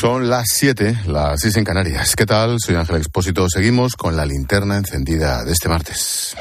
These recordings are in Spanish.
Son las 7, las 6 en Canarias. ¿Qué tal? Soy Ángel Expósito. Seguimos con la linterna encendida de este martes.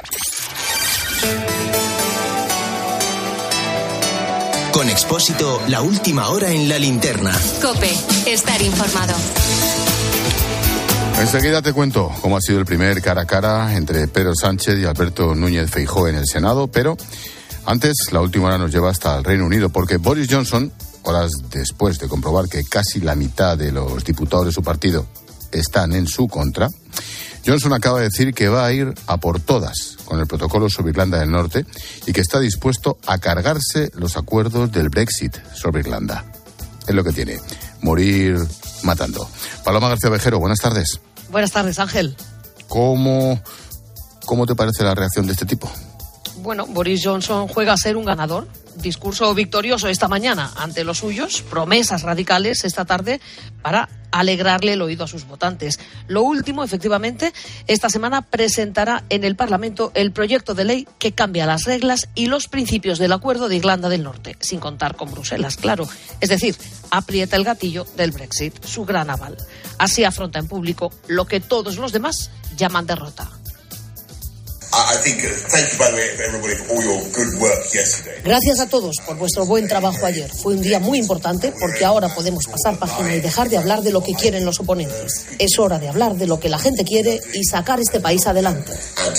Con Expósito, la última hora en la linterna. COPE, estar informado. Enseguida te cuento cómo ha sido el primer cara a cara entre Pedro Sánchez y Alberto Núñez Feijóo en el Senado, pero antes la última hora nos lleva hasta el Reino Unido, porque Boris Johnson, horas después de comprobar que casi la mitad de los diputados de su partido están en su contra, Johnson acaba de decir que va a ir a por todas con el protocolo sobre Irlanda del Norte y que está dispuesto a cargarse los acuerdos del Brexit sobre Irlanda. Es lo que tiene, morir matando. Paloma García Vejero, buenas tardes. Buenas tardes, Ángel. ¿Cómo te parece la reacción de este tipo? Bueno, Boris Johnson juega a ser un ganador. Discurso victorioso esta mañana ante los suyos, promesas radicales esta tarde para alegrarle el oído a sus votantes. Lo último, efectivamente, esta semana presentará en el Parlamento el proyecto de ley que cambia las reglas y los principios del acuerdo de Irlanda del Norte, sin contar con Bruselas, claro. Es decir, aprieta el gatillo del Brexit, su gran aval. Así afronta en público lo que todos los demás llaman derrota. Gracias a todos por vuestro buen trabajo ayer. Fue un día muy importante porque ahora podemos pasar página y dejar de hablar de lo que quieren los oponentes. Es hora de hablar de lo que la gente quiere y sacar este país adelante.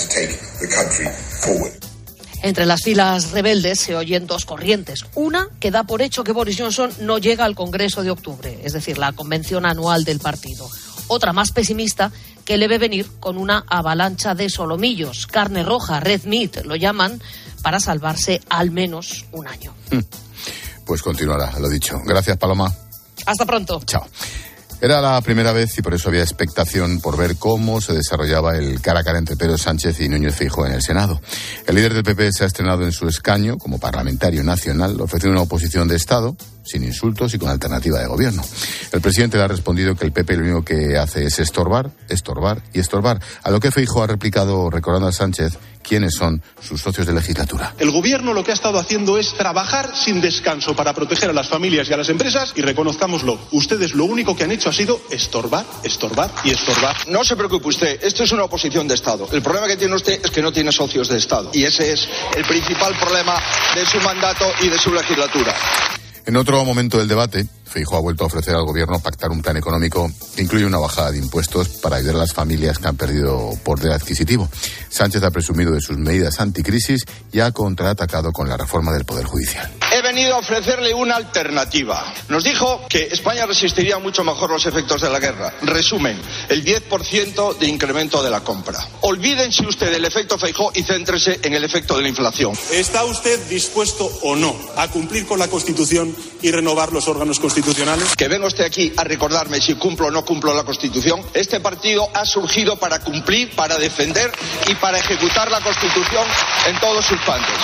Entre las filas rebeldes se oyen dos corrientes. Una que da por hecho que Boris Johnson no llega al Congreso de octubre, es decir, la convención anual del partido. Otra más pesimista que le ve venir con una avalancha de solomillos, carne roja, red meat, lo llaman, para salvarse al menos un año. Pues continuará, lo dicho. Gracias, Paloma. Hasta pronto. Chao. Era la primera vez y por eso había expectación por ver cómo se desarrollaba el cara a cara entre Pedro Sánchez y Núñez Feijóo en el Senado. El líder del PP se ha estrenado en su escaño como parlamentario nacional, ofreciendo una oposición de Estado, sin insultos y con alternativa de gobierno. El presidente le ha respondido que el PP lo único que hace es estorbar, estorbar y estorbar, a lo que Feijóo ha replicado recordando a Sánchez quiénes son sus socios de legislatura. El gobierno lo que ha estado haciendo es trabajar sin descanso para proteger a las familias y a las empresas y reconozcámoslo, ustedes lo único que han hecho ha sido estorbar, estorbar y estorbar. No se preocupe usted, esto es una oposición de Estado. El problema que tiene usted es que no tiene socios de Estado y ese es el principal problema de su mandato y de su legislatura. En otro momento del debate, Feijóo ha vuelto a ofrecer al gobierno pactar un plan económico que incluye una bajada de impuestos para ayudar a las familias que han perdido poder adquisitivo. Sánchez ha presumido de sus medidas anticrisis y ha contraatacado con la reforma del Poder Judicial. He venido a ofrecerle una alternativa. Nos dijo que España resistiría mucho mejor los efectos de la guerra. Resumen, el 10% de incremento de la compra. Olvídense usted del efecto Feijóo y céntrese en el efecto de la inflación. ¿Está usted dispuesto o no a cumplir con la Constitución y renovar los órganos constitucionales? Que venga usted aquí a recordarme si cumplo o no cumplo la Constitución. Este partido ha surgido para cumplir, para defender y para ejecutar la Constitución en todos sus partes.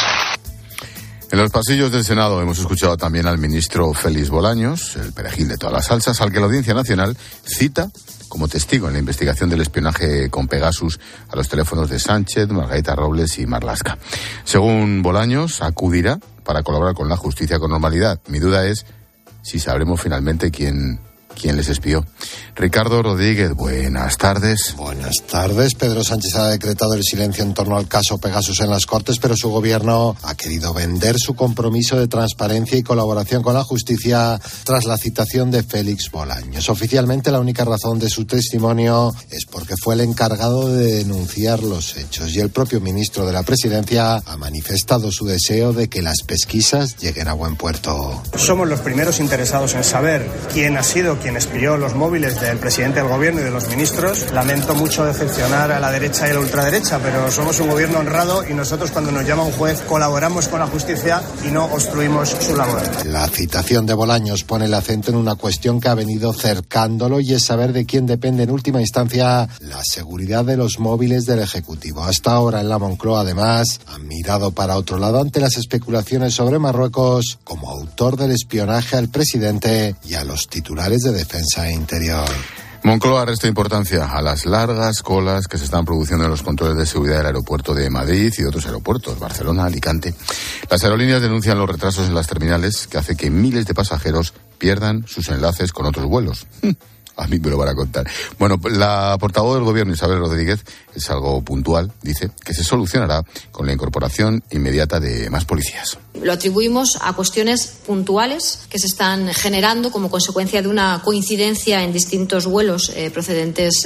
En los pasillos del Senado hemos escuchado también al ministro Félix Bolaños, el perejil de todas las salsas, al que la Audiencia Nacional cita como testigo en la investigación del espionaje con Pegasus a los teléfonos de Sánchez, Margarita Robles y Marlaska. Según Bolaños, acudirá para colaborar con la justicia con normalidad. Mi duda es si sabremos finalmente quién les espió. Ricardo Rodríguez, buenas tardes. Buenas tardes. Pedro Sánchez ha decretado el silencio en torno al caso Pegasus en las Cortes, pero su gobierno ha querido vender su compromiso de transparencia y colaboración con la justicia tras la citación de Félix Bolaños. Oficialmente, la única razón de su testimonio es porque fue el encargado de denunciar los hechos y el propio ministro de la Presidencia ha manifestado su deseo de que las pesquisas lleguen a buen puerto. Somos los primeros interesados en saber quién ha sido quien espió los móviles del presidente del gobierno y de los ministros. Lamento mucho decepcionar a la derecha y a la ultraderecha, pero somos un gobierno honrado y nosotros, cuando nos llama un juez, colaboramos con la justicia y no obstruimos su labor. La citación de Bolaños pone el acento en una cuestión que ha venido cercándolo y es saber de quién depende en última instancia la seguridad de los móviles del Ejecutivo. Hasta ahora en la Moncloa, además, han mirado para otro lado ante las especulaciones sobre Marruecos como autor del espionaje al presidente y a los titulares de Defensa e Interior. Moncloa resta importancia a las largas colas que se están produciendo en los controles de seguridad del aeropuerto de Madrid y de otros aeropuertos, Barcelona, Alicante. Las aerolíneas denuncian los retrasos en las terminales que hace que miles de pasajeros pierdan sus enlaces con otros vuelos. A mí me lo van a contar. Bueno, la portavoz del Gobierno, Isabel Rodríguez, es algo puntual, dice, que se solucionará con la incorporación inmediata de más policías. Lo atribuimos a cuestiones puntuales que se están generando como consecuencia de una coincidencia en distintos vuelos procedentes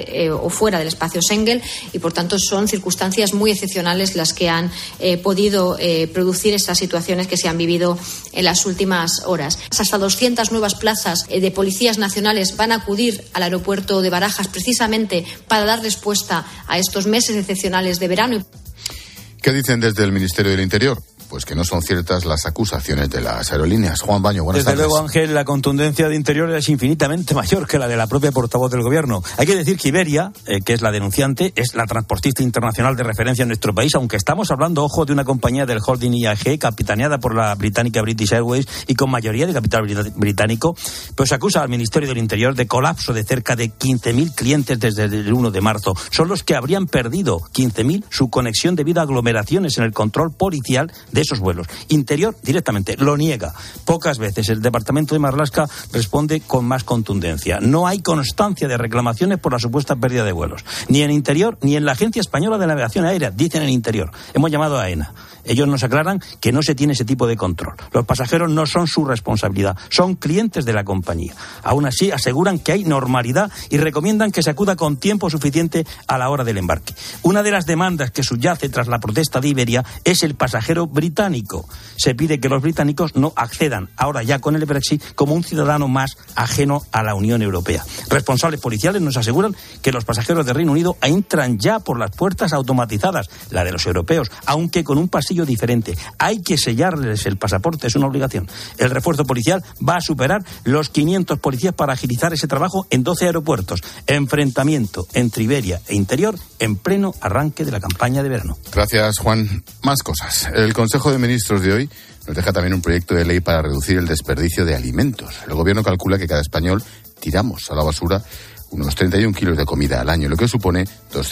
o fuera del espacio Schengen, y por tanto son circunstancias muy excepcionales las que han podido producir estas situaciones que se han vivido en las últimas horas. Hasta 200 nuevas plazas de policías nacionales van a acudir al aeropuerto de Barajas precisamente para dar respuesta a estos meses excepcionales de verano. ¿Qué dicen desde el Ministerio del Interior? Pues que no son ciertas las acusaciones de las aerolíneas. Juan Baño, buenas tardes. Desde luego, Ángel, la contundencia de Interior es infinitamente mayor que la de la propia portavoz del Gobierno. Hay que decir que Iberia, que es la denunciante, es la transportista internacional de referencia en nuestro país, aunque estamos hablando, ojo, de una compañía del holding IAG, capitaneada por la británica British Airways y con mayoría de capital británico, pues acusa al Ministerio del Interior de colapso de cerca de 15.000 clientes desde el 1 de marzo. Son los que habrían perdido, 15.000, su conexión debido a aglomeraciones en el control policial de esos vuelos. Interior directamente lo niega. Pocas veces el Departamento de Marlaska responde con más contundencia. No hay constancia de reclamaciones por la supuesta pérdida de vuelos. Ni en Interior ni en la Agencia Española de Navegación Aérea, dicen en Interior. Hemos llamado a AENA. Ellos nos aclaran que no se tiene ese tipo de control. Los pasajeros no son su responsabilidad, son clientes de la compañía. Aún así, aseguran que hay normalidad y recomiendan que se acuda con tiempo suficiente a la hora del embarque. Una de las demandas que subyace tras la protesta de Iberia es el pasajero británico. Se pide que los británicos no accedan, ahora ya con el Brexit, como un ciudadano más ajeno a la Unión Europea. Responsables policiales nos aseguran que los pasajeros de Reino Unido entran ya por las puertas automatizadas, la de los europeos, aunque con un pasillo diferente. Hay que sellarles el pasaporte, es una obligación. El refuerzo policial va a superar los 500 policías para agilizar ese trabajo en 12 aeropuertos. Enfrentamiento entre Iberia e Interior en pleno arranque de la campaña de verano. Gracias, Juan. Más cosas. El Consejo de Ministros de hoy nos deja también un proyecto de ley para reducir el desperdicio de alimentos. El Gobierno calcula que cada español tiramos a la basura unos 31 kilos de comida al año, lo que supone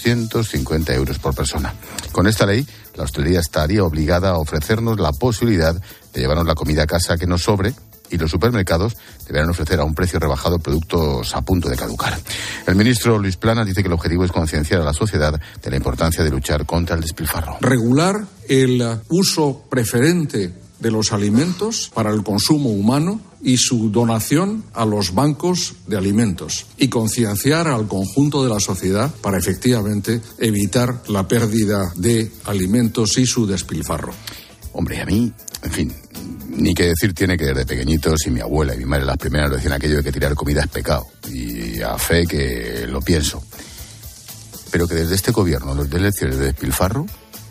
250 euros por persona. Con esta ley, la hostelería estaría obligada a ofrecernos la posibilidad de llevarnos la comida a casa que nos sobre, y los supermercados deberán ofrecer a un precio rebajado productos a punto de caducar. El ministro Luis Planas dice que el objetivo es concienciar a la sociedad de la importancia de luchar contra el despilfarro. Regular el uso preferente de los alimentos para el consumo humano y su donación a los bancos de alimentos, y concienciar al conjunto de la sociedad para efectivamente evitar la pérdida de alimentos y su despilfarro. Hombre, a mí, en fin, ni que decir tiene que desde pequeñitos, y mi abuela y mi madre las primeras lo decían aquello de que tirar comida es pecado, y a fe que lo pienso. Pero que desde este gobierno nos den lecciones de despilfarro,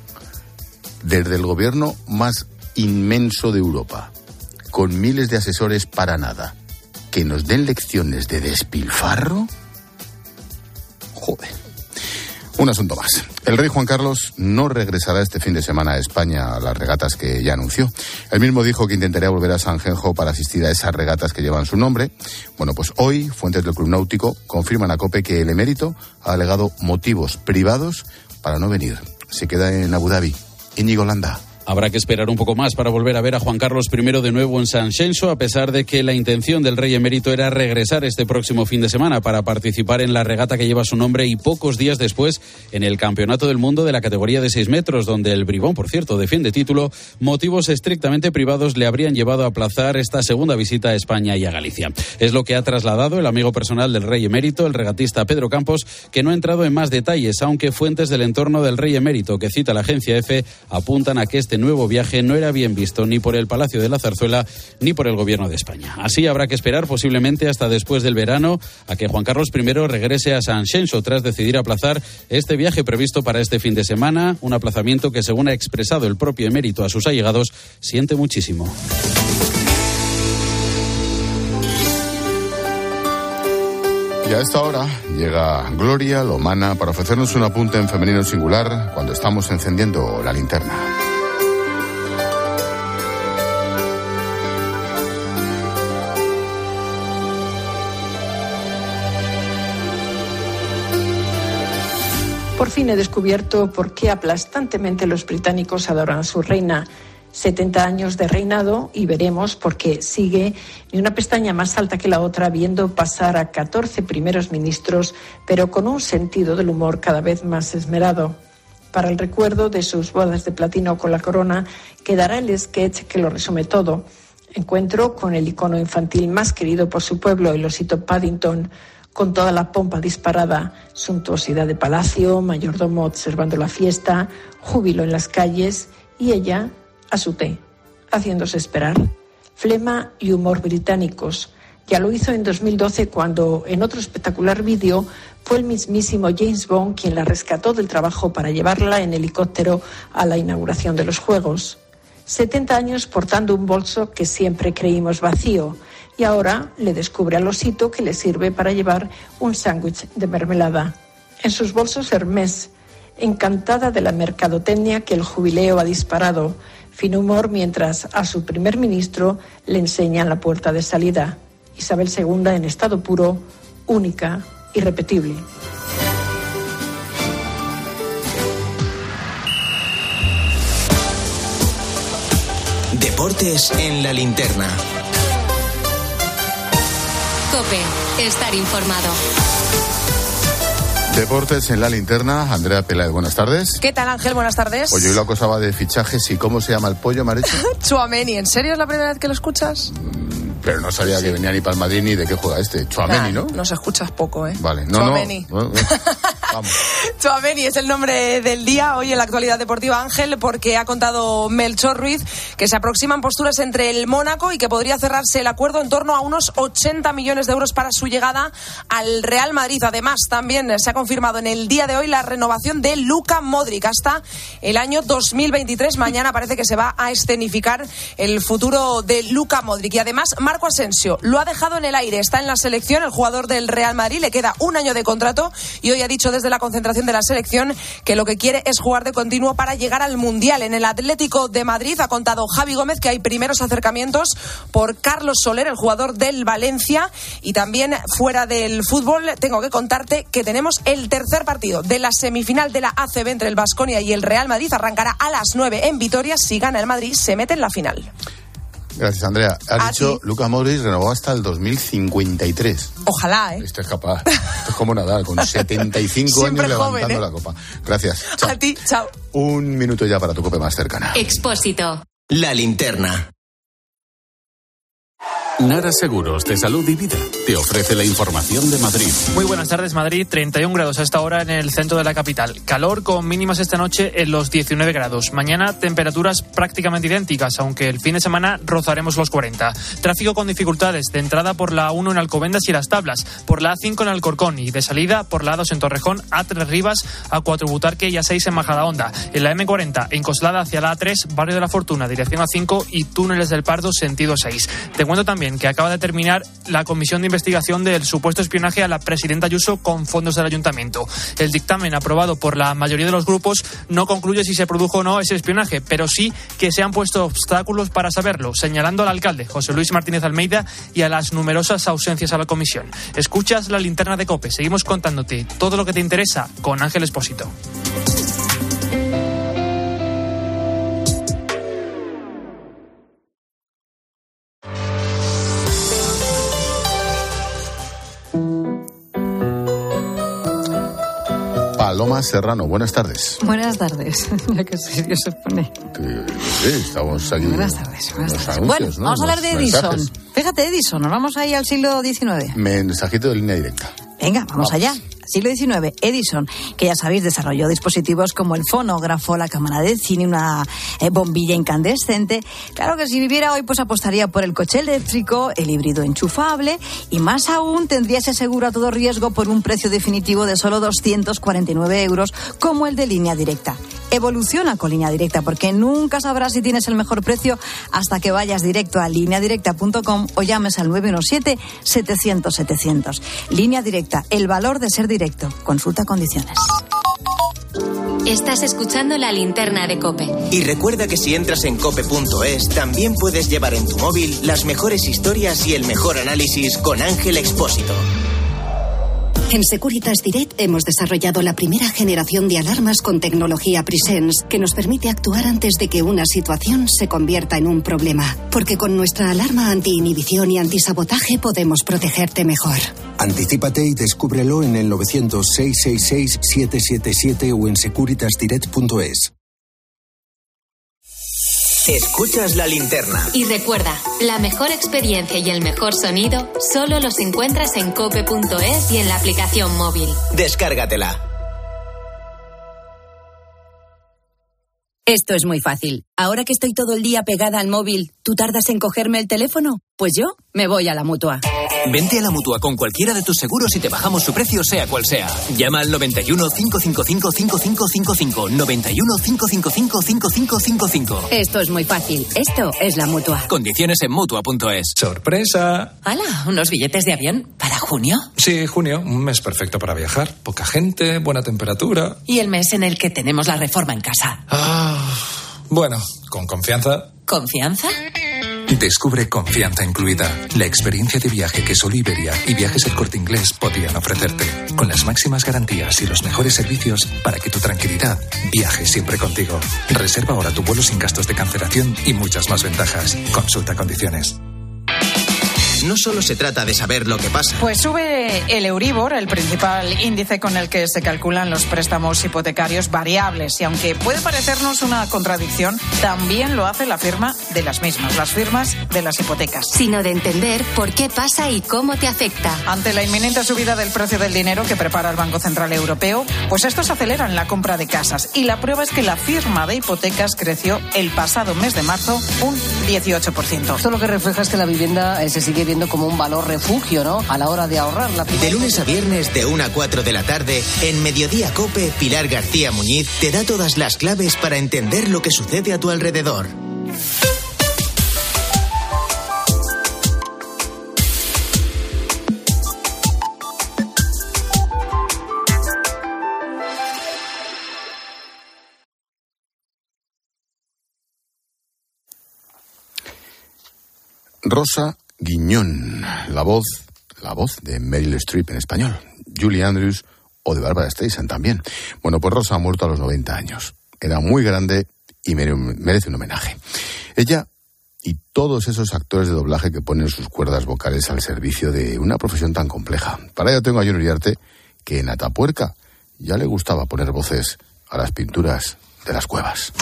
desde el gobierno más inmenso de Europa, con miles de asesores para nada, que nos den lecciones de despilfarro, joder. Un asunto más. El rey Juan Carlos no regresará este fin de semana a España a las regatas que ya anunció. Él mismo dijo que intentaría volver a Sanjenjo para asistir a esas regatas que llevan su nombre. Bueno, pues hoy, fuentes del Club Náutico confirman a COPE que el emérito ha alegado motivos privados para no venir. Se queda en Abu Dhabi. Íñigo Landa. Habrá que esperar un poco más para volver a ver a Juan Carlos I de nuevo en Sanxenxo, a pesar de que la intención del rey emérito era regresar este próximo fin de semana para participar en la regata que lleva su nombre y pocos días después en el Campeonato del Mundo de la categoría de 6 metros, donde el bribón, por cierto, defiende título. Motivos estrictamente privados le habrían llevado a aplazar esta segunda visita a España y a Galicia. Es lo que ha trasladado el amigo personal del rey emérito, el regatista Pedro Campos, que no ha entrado en más detalles, aunque fuentes del entorno del rey emérito, que cita la agencia EFE, apuntan a que este nuevo viaje no era bien visto ni por el Palacio de la Zarzuela ni por el Gobierno de España. Así habrá que esperar posiblemente hasta después del verano a que Juan Carlos I regrese a Sanxenxo tras decidir aplazar este viaje previsto para este fin de semana, un aplazamiento que, según ha expresado el propio emérito a sus allegados, siente muchísimo. Y a esta hora llega Gloria Lomana para ofrecernos un apunte en femenino singular cuando estamos encendiendo la linterna. Por fin he descubierto por qué aplastantemente los británicos adoran a su reina. 70 años de reinado y veremos porque sigue ni una pestaña más alta que la otra, viendo pasar a 14 primeros ministros, pero con un sentido del humor cada vez más esmerado. Para el recuerdo de sus bodas de platino con la corona quedará el sketch que lo resume todo. Encuentro con el icono infantil más querido por su pueblo, el osito Paddington, con toda la pompa disparada, suntuosidad de palacio, mayordomo observando la fiesta, júbilo en las calles y ella a su té, haciéndose esperar. Flema y humor británicos. Ya lo hizo en 2012 cuando, en otro espectacular vídeo, fue el mismísimo James Bond quien la rescató del trabajo para llevarla en helicóptero a la inauguración de los Juegos. 70 años portando un bolso que siempre creímos vacío y ahora le descubre al osito que le sirve para llevar un sándwich de mermelada. En sus bolsos Hermès, encantada de la mercadotecnia que el jubileo ha disparado. Fin humor mientras a su primer ministro le enseñan la puerta de salida. Isabel II en estado puro, única, irrepetible. Deportes en la linterna. COPE, estar informado. Deportes en la linterna. Andrea Peláez, buenas tardes. ¿Qué tal, Ángel? Buenas tardes. Oye, hoy lo acosaba de fichajes y ¿cómo se llama el pollo, Marecho? Tchouaméni, ¿en serio es la primera vez que lo escuchas? Pero no sabía que venía ni para el Madrid ni de qué juega este. Tchouaméni, ¿no? Nos escuchas poco, ¿eh? Vale, Tchouaméni. No. Vamos. Tchouaméni es el nombre del día hoy en la actualidad deportiva, Ángel, porque ha contado Melchor Ruiz que se aproximan posturas entre el Mónaco y que podría cerrarse el acuerdo en torno a unos 80 millones de euros para su llegada al Real Madrid. Además, también se ha confirmado en el día de hoy la renovación de Luka Modric hasta el año 2023. Mañana parece que se va a escenificar el futuro de Luka Modric. Y además, Marco Asensio lo ha dejado en el aire. Está en la selección, el jugador del Real Madrid. Le queda un año de contrato y hoy ha dicho desde la concentración de la selección que lo que quiere es jugar de continuo para llegar al Mundial. En el Atlético de Madrid ha contado Javi Gómez que hay primeros acercamientos por Carlos Soler, el jugador del Valencia. Y también fuera del fútbol tengo que contarte que tenemos el tercer partido de la semifinal de la ACB entre el Baskonia y el Real Madrid. Arrancará a las 9 en Vitoria. Si gana el Madrid, se mete en la final. Gracias, Andrea. Has dicho, Luka Modric renovó hasta el 2053. Ojalá, ¿eh? Esto es capaz. Esto es como Nadal, con 75 años joven, levantando la copa. Gracias. Chao. A ti, chao. Un minuto ya para tu COPE más cercana. Expósito. La linterna. Nara Seguros de Salud y Vida te ofrece la información de Madrid. Muy buenas tardes, Madrid. 31 grados a esta hora en el centro de la capital. Calor con mínimas esta noche en los 19 grados. Mañana temperaturas prácticamente idénticas, aunque el fin de semana rozaremos los 40. Tráfico con dificultades de entrada por la A1 en Alcobendas y Las Tablas, por la A5 en Alcorcón y de salida por la A2 en Torrejón, A3 Rivas, A4 Butarque y A6 en Majadahonda. En la M40 en Coslada hacia la A3, Barrio de la Fortuna, dirección A5 y Túneles del Pardo, sentido 6. Te cuento también que acaba de terminar la comisión de investigación del supuesto espionaje a la presidenta Ayuso con fondos del ayuntamiento. El dictamen aprobado por la mayoría de los grupos no concluye si se produjo o no ese espionaje, pero sí que se han puesto obstáculos para saberlo, señalando al alcalde José Luis Martínez Almeida y a las numerosas ausencias a la comisión. Escuchas la linterna de COPE. Seguimos contándote todo lo que te interesa con Ángel Expósito. Paloma Serrano, buenas tardes. Buenas tardes, ya que serio se pone. Estamos aquí. Buenas tardes, buenas tardes. Anuncios, bueno, ¿no? vamos a hablar de Edison. Mensajes. Fíjate, Edison, nos vamos ahí al siglo XIX. Mensajito de línea directa. Venga, vamos allá. Siglo XIX, Edison, que ya sabéis, desarrolló dispositivos como el fonógrafo, la cámara de cine, una bombilla incandescente. Claro que si viviera hoy, pues apostaría por el coche eléctrico, el híbrido enchufable y más aún tendría ese seguro a todo riesgo por un precio definitivo de solo 249 euros, como el de línea directa. Evoluciona con línea directa porque nunca sabrás si tienes el mejor precio hasta que vayas directo a lineadirecta.com o llames al 917-700-700. Línea Directa, el valor de ser directo. Consulta condiciones. Estás escuchando la linterna de COPE. Y recuerda que si entras en cope.es también puedes llevar en tu móvil las mejores historias y el mejor análisis con Ángel Expósito. En Securitas Direct hemos desarrollado la primera generación de alarmas con tecnología Presence que nos permite actuar antes de que una situación se convierta en un problema. Porque con nuestra alarma anti-inhibición y antisabotaje podemos protegerte mejor. Anticípate y descúbrelo en el 900-666-777 o en securitasdirect.es. Escuchas la linterna. Y recuerda, la mejor experiencia y el mejor sonido solo los encuentras en cope.es y en la aplicación móvil. Descárgatela. Esto es muy fácil. Ahora que estoy todo el día pegada al móvil, ¿tú tardas en cogerme el teléfono? Pues yo me voy a la Mutua. Vente a la Mutua con cualquiera de tus seguros y te bajamos su precio sea cual sea. Llama al 91 555 5555. 91 555 5555. Esto es muy fácil. Esto es la Mutua. Condiciones en Mutua.es. ¡Sorpresa! ¡Hala! ¿Unos billetes de avión? ¿Para junio? Sí, junio. Un mes perfecto para viajar. Poca gente, buena temperatura. Y el mes en el que tenemos la reforma en casa. Bueno, con confianza. ¿Confianza? Descubre Confianza Incluida, la experiencia de viaje que solo Iberia y Viajes El Corte Inglés podían ofrecerte, con las máximas garantías y los mejores servicios para que tu tranquilidad viaje siempre contigo. Reserva ahora tu vuelo sin gastos de cancelación y muchas más ventajas. Consulta condiciones. No solo se trata de saber lo que pasa. Pues sube el Euribor, el principal índice con el que se calculan los préstamos hipotecarios variables. Y aunque puede parecernos una contradicción, también lo hace la firma de las mismas, las firmas de las hipotecas. Sino de entender por qué pasa y cómo te afecta. Ante la inminente subida del precio del dinero que prepara el Banco Central Europeo, pues estos aceleran la compra de casas. Y la prueba es que la firma de hipotecas creció el pasado mes de marzo un 18%. Esto lo que refleja es que la vivienda se sigue viendo como un valor refugio, ¿no? A la hora de ahorrar. De lunes a viernes de 1 a 4 de la tarde, en Mediodía Cope, Pilar García Muñiz te da todas las claves para entender lo que sucede a tu alrededor. Rosa Guiñón, la voz de Meryl Streep en español, Julie Andrews o de Barbara Streisand también. Bueno, pues Rosa ha muerto a los 90 años. Era muy grande y merece un homenaje. Ella y todos esos actores de doblaje que ponen sus cuerdas vocales al servicio de una profesión tan compleja. Para ello tengo a John Uriarte, que en Atapuerca ya le gustaba poner voces a las pinturas de las cuevas.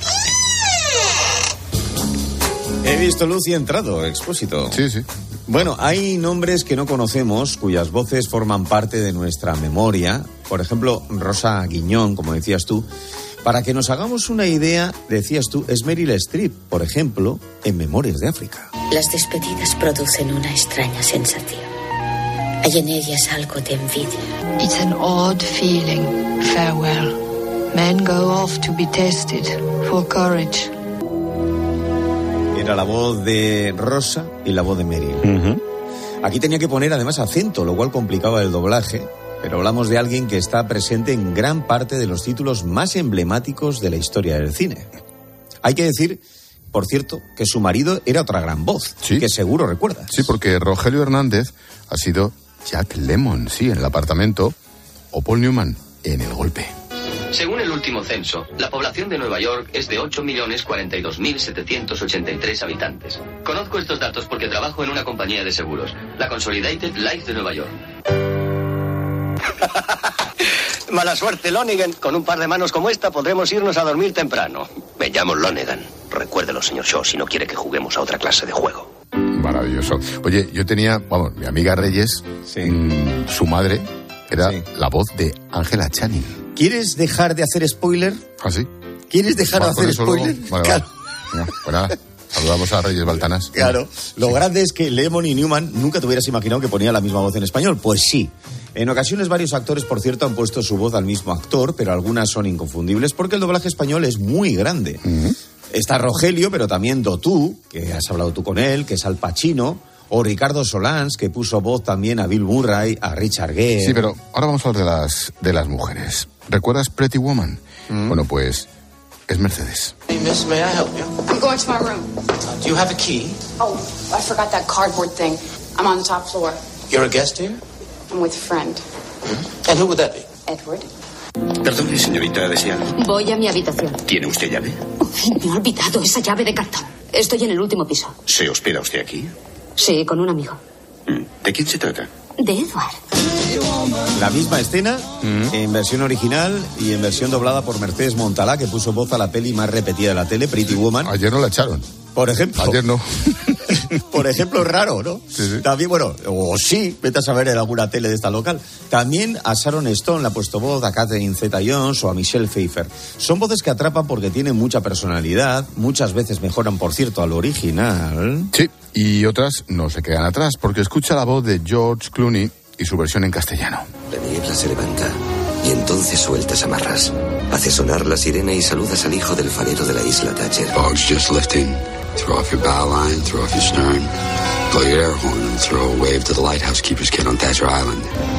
He visto luz y he entrado, Expósito. Sí, sí. Bueno, hay nombres que no conocemos, cuyas voces forman parte de nuestra memoria. Por ejemplo, Rosa Guiñón, como decías tú. Para que nos hagamos una idea, decías tú, es Meryl Streep, por ejemplo, en Memorias de África. Las despedidas producen una extraña sensación. Hay en ellas algo de envidia. It's an odd feeling. Farewell. Men go off to be tested for courage. Era la voz de Rosa y la voz de Meryl. Aquí tenía que poner además acento, lo cual complicaba el doblaje, pero hablamos de alguien que está presente en gran parte de los títulos más emblemáticos de la historia del cine. Hay que decir, por cierto, que su marido era otra gran voz, ¿sí? Que seguro recuerdas. Sí, porque Rogelio Hernández ha sido Jack Lemmon, sí, en El apartamento, o Paul Newman en El golpe. Según el último censo, la población de Nueva York es de 8.042.783 habitantes. Conozco estos datos porque trabajo en una compañía de seguros, la Consolidated Life de Nueva York. Mala suerte, Lonergan. Con un par de manos como esta podremos irnos a dormir temprano. Me llamo Lonergan. Recuérdelo, señor Shaw, si no quiere que juguemos a otra clase de juego. Maravilloso. Oye, yo tenía, mi amiga Reyes, su madre era la voz de Angela Channing. ¿Quieres dejar de hacer spoiler? ¿Ah, sí? ¿Quieres dejar de hacer spoiler? Vale, claro. Bueno, pues nada, saludamos a Reyes Baltanas. Claro. Lo grande es que Lemmon y Newman nunca te hubieras imaginado que ponía la misma voz en español. Pues sí. En ocasiones varios actores, por cierto, han puesto su voz al mismo actor, pero algunas son inconfundibles porque el doblaje español es muy grande. Está Rogelio, pero también Dotú, que has hablado tú con él, que es Al Pacino, o Ricardo Solans, que puso voz también a Bill Murray, a Richard Gere. Sí, pero ahora vamos a hablar de las mujeres. ¿Recuerdas Pretty Woman? Bueno, pues es Mercedes. Hey, miss, may I help you? I'm going to my room. Do you have a key? Oh, I forgot that cardboard thing. I'm on the top floor. You're a guest here? I'm with a friend. And who would that be? Edward. Perdone, señorita, ¿desea algo? Voy a mi habitación. ¿Tiene usted llave? Me he olvidado esa llave de cartón. Estoy en el último piso. ¿Se hospeda usted aquí? Sí, con un amigo. ¿De quién se trata? De Edward. La misma escena, en versión original y en versión doblada por Mercedes Montalá, que puso voz a la peli más repetida de la tele, Pretty Woman. Ayer no la echaron. Por ejemplo. Ayer no. Por ejemplo, es raro, ¿no? Sí. También, bueno, o sí, vete a saber en alguna tele de esta local. También a Sharon Stone le ha puesto voz, a Catherine Zeta-Jones o a Michelle Pfeiffer. Son voces que atrapan porque tienen mucha personalidad, muchas veces mejoran, por cierto, al original. Sí, y otras no se quedan atrás, porque escucha la voz de George Clooney y su versión en castellano. La niebla se levanta y entonces sueltas amarras. Hace sonar la sirena y saludas al hijo del farero de la isla Thatcher. Fog's just lifting. Throw off your bow line, throw off your stern. Blow your air horn and throw a wave to the lighthouse keeper's kid on Thatcher Island.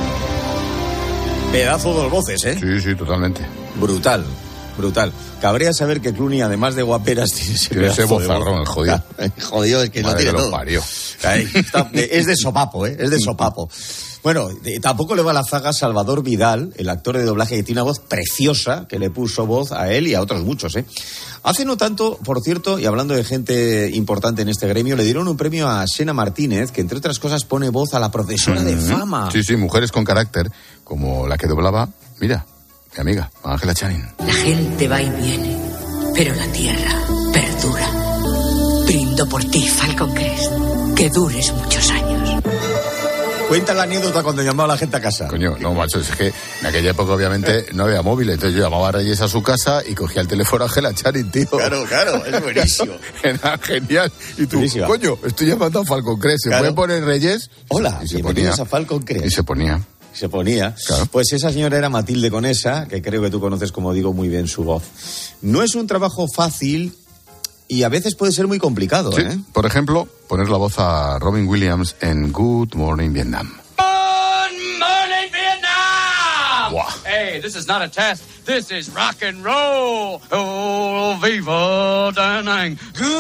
Pedazo de dos voces, ¿eh? Sí, totalmente. Brutal. Cabría saber que Clooney, además de guaperas, tiene ese vozarrón, el jodido. Jodido, es que Madre no tiene que todo. lo parió. Ahí, es de sopapo, ¿eh? Es de sopapo. Bueno, tampoco le va la zaga Salvador Vidal, el actor de doblaje que tiene una voz preciosa, que le puso voz a él y a otros muchos, ¿eh? Hace no tanto, por cierto, y hablando de gente importante en este gremio, le dieron un premio a Xena Martínez, que entre otras cosas pone voz a la profesora de fama. Sí, mujeres con carácter, como la que doblaba, mira, mi amiga, Ángela Channing. La gente va y viene, pero la tierra perdura. Brindo por ti, Falcon Crest, que dures muchos años. Cuenta la anécdota cuando llamaba a la gente a casa. Coño, no, macho, es que en aquella época obviamente no había móvil, entonces yo llamaba a Reyes a su casa y cogía el teléfono a Ángela Channing, tío. Claro, es buenísimo. Era genial. Y tú, buenísima. Coño, estoy llamando a Falcon Crest, ¿se puede poner Reyes? Hola, y se bienvenidos ponía. a Falcon Crest. Y se ponía. Claro. Pues esa señora era Matilde Conesa, que creo que tú conoces, como digo, muy bien su voz. No es un trabajo fácil y a veces puede ser muy complicado, Sí, ¿eh? por ejemplo, poner la voz a Robin Williams en Good Morning Vietnam. Morning, Vietnam! Wow. Hey, this is not a test. This is rock and roll. Oh, viva Da Nang.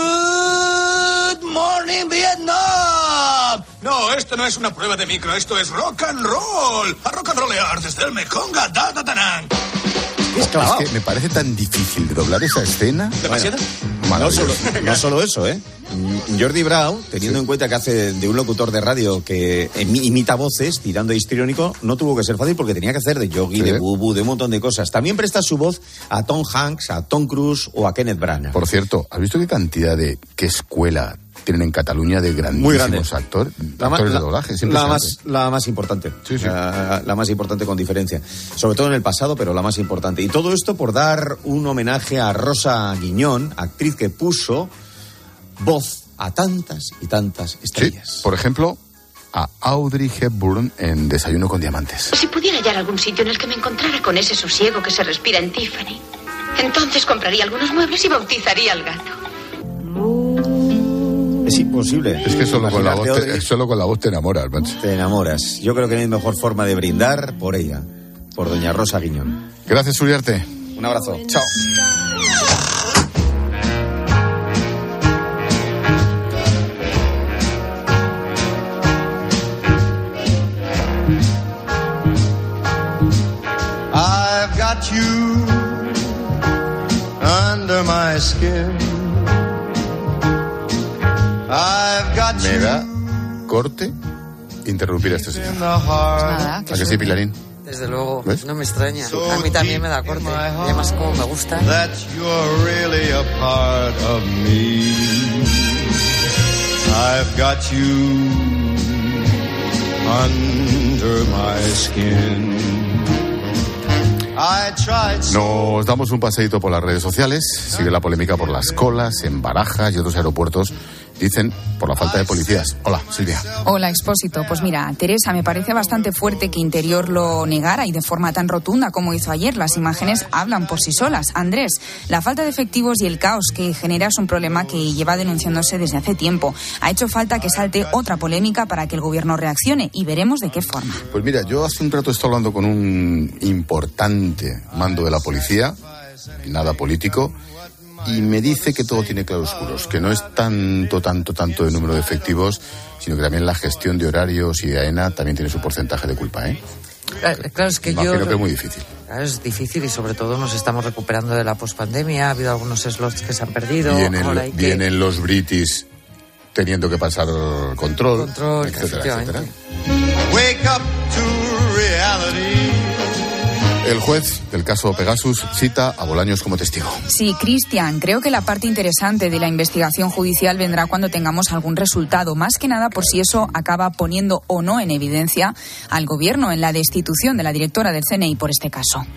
Good morning, Vietnam! No, esto no es una prueba de micro, esto es rock and roll. A rock and rollear desde el Mekong a Da Da Da Nang. Es que me parece tan difícil de doblar esa escena. ¿Demasiado? No solo eso, ¿eh? Jordi Brau, teniendo en cuenta que hace de un locutor de radio que imita voces, tirando de histriónico, no tuvo que ser fácil porque tenía que hacer de Yogi, de Bubu, de un montón de cosas. También presta su voz a Tom Hanks, a Tom Cruise o a Kenneth Branagh. Por cierto, ¿has visto qué escuela tienen en Cataluña de grandísimos actores de doblaje? La más importante. Sí. La más importante con diferencia. Sobre todo en el pasado, pero la más importante. Y todo esto por dar un homenaje a Rosa Guiñón, actriz que puso voz a tantas y tantas estrellas. Sí, por ejemplo, a Audrey Hepburn en Desayuno con Diamantes. Si pudiera hallar algún sitio en el que me encontrara con ese sosiego que se respira en Tiffany, entonces compraría algunos muebles y bautizaría al gato. Es imposible. Es que solo con la voz te enamoras, macho. Te enamoras. Yo creo que no hay mejor forma de brindar por ella, por doña Rosa Guiñón. Gracias, Uriarte. Un abrazo. Chao. I've got you under my skin. I've got Me da corte interrumpir a este señor. Nada, ¿A que sí, Pilarín? Desde luego, ¿Ves? no me extraña. A mí también me da corte. Y además como me gusta. that you're really a part of me. I've got you under my skin. I tried so Nos damos un paseíto por las redes sociales. Sigue la polémica por las colas en Barajas y otros aeropuertos. Dicen por la falta de policías. Hola, Silvia. Hola, Expósito. Pues mira, Teresa, me parece bastante fuerte que Interior lo negara y de forma tan rotunda como hizo ayer. Las imágenes hablan por sí solas. Andrés, la falta de efectivos y el caos que genera es un problema que lleva denunciándose desde hace tiempo. Ha hecho falta que salte otra polémica para que el gobierno reaccione y veremos de qué forma. Pues mira, yo hace un rato estoy hablando con un importante mando de la policía, nada político, y me dice que todo tiene claroscuros, que no es tanto de número de efectivos, sino que también la gestión de horarios y de AENA también tiene su porcentaje de culpa, ¿eh? Claro, es que imagino que es muy difícil. Claro, es difícil y sobre todo nos estamos recuperando de la pospandemia. Ha habido algunos slots que se han perdido. Vienen los British teniendo que pasar control, etcétera, etcétera. Wake up to reality. El juez del caso Pegasus cita a Bolaños como testigo. Sí, Cristian, creo que la parte interesante de la investigación judicial vendrá cuando tengamos algún resultado, más que nada por si eso acaba poniendo o no en evidencia al gobierno en la destitución de la directora del CNI por este caso.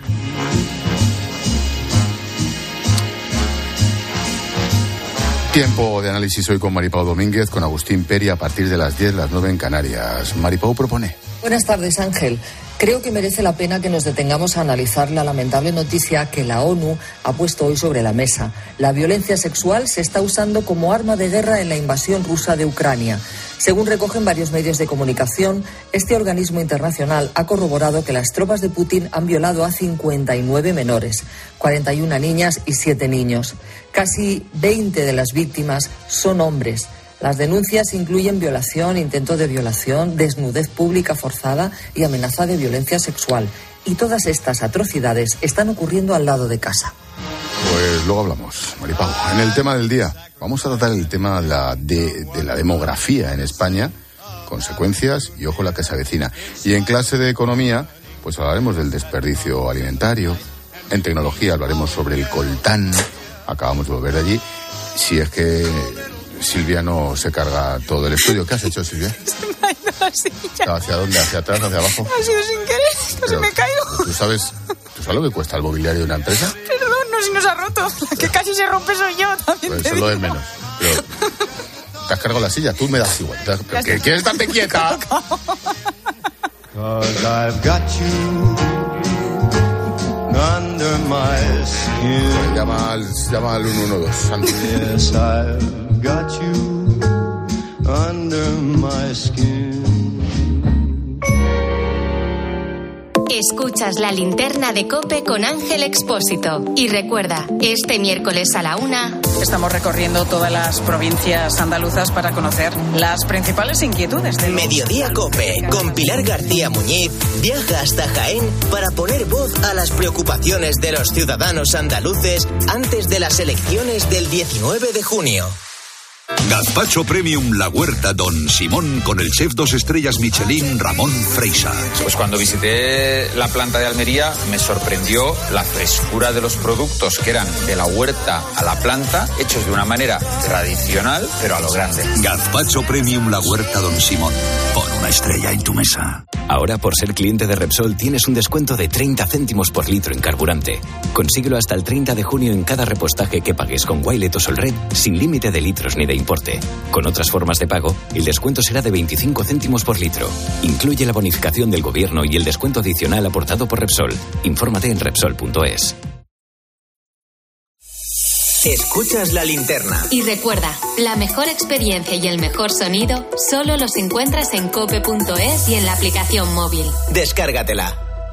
Tiempo de análisis hoy con Maripau Domínguez, con Agustín Peri a partir de las 10, las 9 en Canarias. Maripau propone. Buenas tardes, Ángel. Creo que merece la pena que nos detengamos a analizar la lamentable noticia que la ONU ha puesto hoy sobre la mesa. La violencia sexual se está usando como arma de guerra en la invasión rusa de Ucrania. Según recogen varios medios de comunicación, este organismo internacional ha corroborado que las tropas de Putin han violado a 59 menores, 41 niñas y 7 niños. Casi 20 de las víctimas son hombres. Las denuncias incluyen violación, intento de violación, desnudez pública forzada y amenaza de violencia sexual. Y todas estas atrocidades están ocurriendo al lado de casa. Pues luego hablamos, Maripau. En el tema del día, vamos a tratar el tema de la demografía en España, consecuencias y ojo la que se avecina. Y en clase de economía, pues hablaremos del desperdicio alimentario. En tecnología hablaremos sobre el coltán. Acabamos de volver de allí. Si es que Silvia no se carga todo el estudio. ¿Qué has hecho, Silvia? Se me ha ido la silla. ¿Hacia dónde? ¿Hacia atrás? ¿Hacia abajo? Ha sido sin querer, casi me caigo. ¿Tú sabes lo que cuesta el mobiliario de una empresa? Perdón, no, si nos ha roto. La que casi se rompe soy yo, también pues te eso digo. es lo de menos. Pero, ¿te has cargado la silla? Tú me das igual. ¿Quieres estarte quieta? 'Cause I've got you under my skin. Pues llama al 112, Santi. Yes, I've got you under my skin. Escuchas la linterna de COPE con Ángel Expósito. Y recuerda, este miércoles a la 1... Estamos recorriendo todas las provincias andaluzas para conocer las principales inquietudes del Mediodía COPE, con Pilar García Muñiz, viaja hasta Jaén para poner voz a las preocupaciones de los ciudadanos andaluces antes de las elecciones del 19 de junio. Gazpacho Premium La Huerta Don Simón con el chef 2 estrellas Michelin Ramón Freixa. Pues cuando visité la planta de Almería me sorprendió la frescura de los productos que eran de la huerta a la planta, hechos de una manera tradicional, pero a lo grande. Gazpacho Premium La Huerta Don Simón. Pon una estrella en tu mesa. Ahora, por ser cliente de Repsol, tienes un descuento de 30 céntimos por litro en carburante. Consíguelo hasta el 30 de junio en cada repostaje que pagues con Wilet o Solred, sin límite de litros ni de importe. Con otras formas de pago, el descuento será de 25 céntimos por litro. Incluye la bonificación del gobierno y el descuento adicional aportado por Repsol. Infórmate en Repsol.es. Escuchas la linterna. Y recuerda, la mejor experiencia y el mejor sonido solo los encuentras en cope.es y en la aplicación móvil. Descárgatela.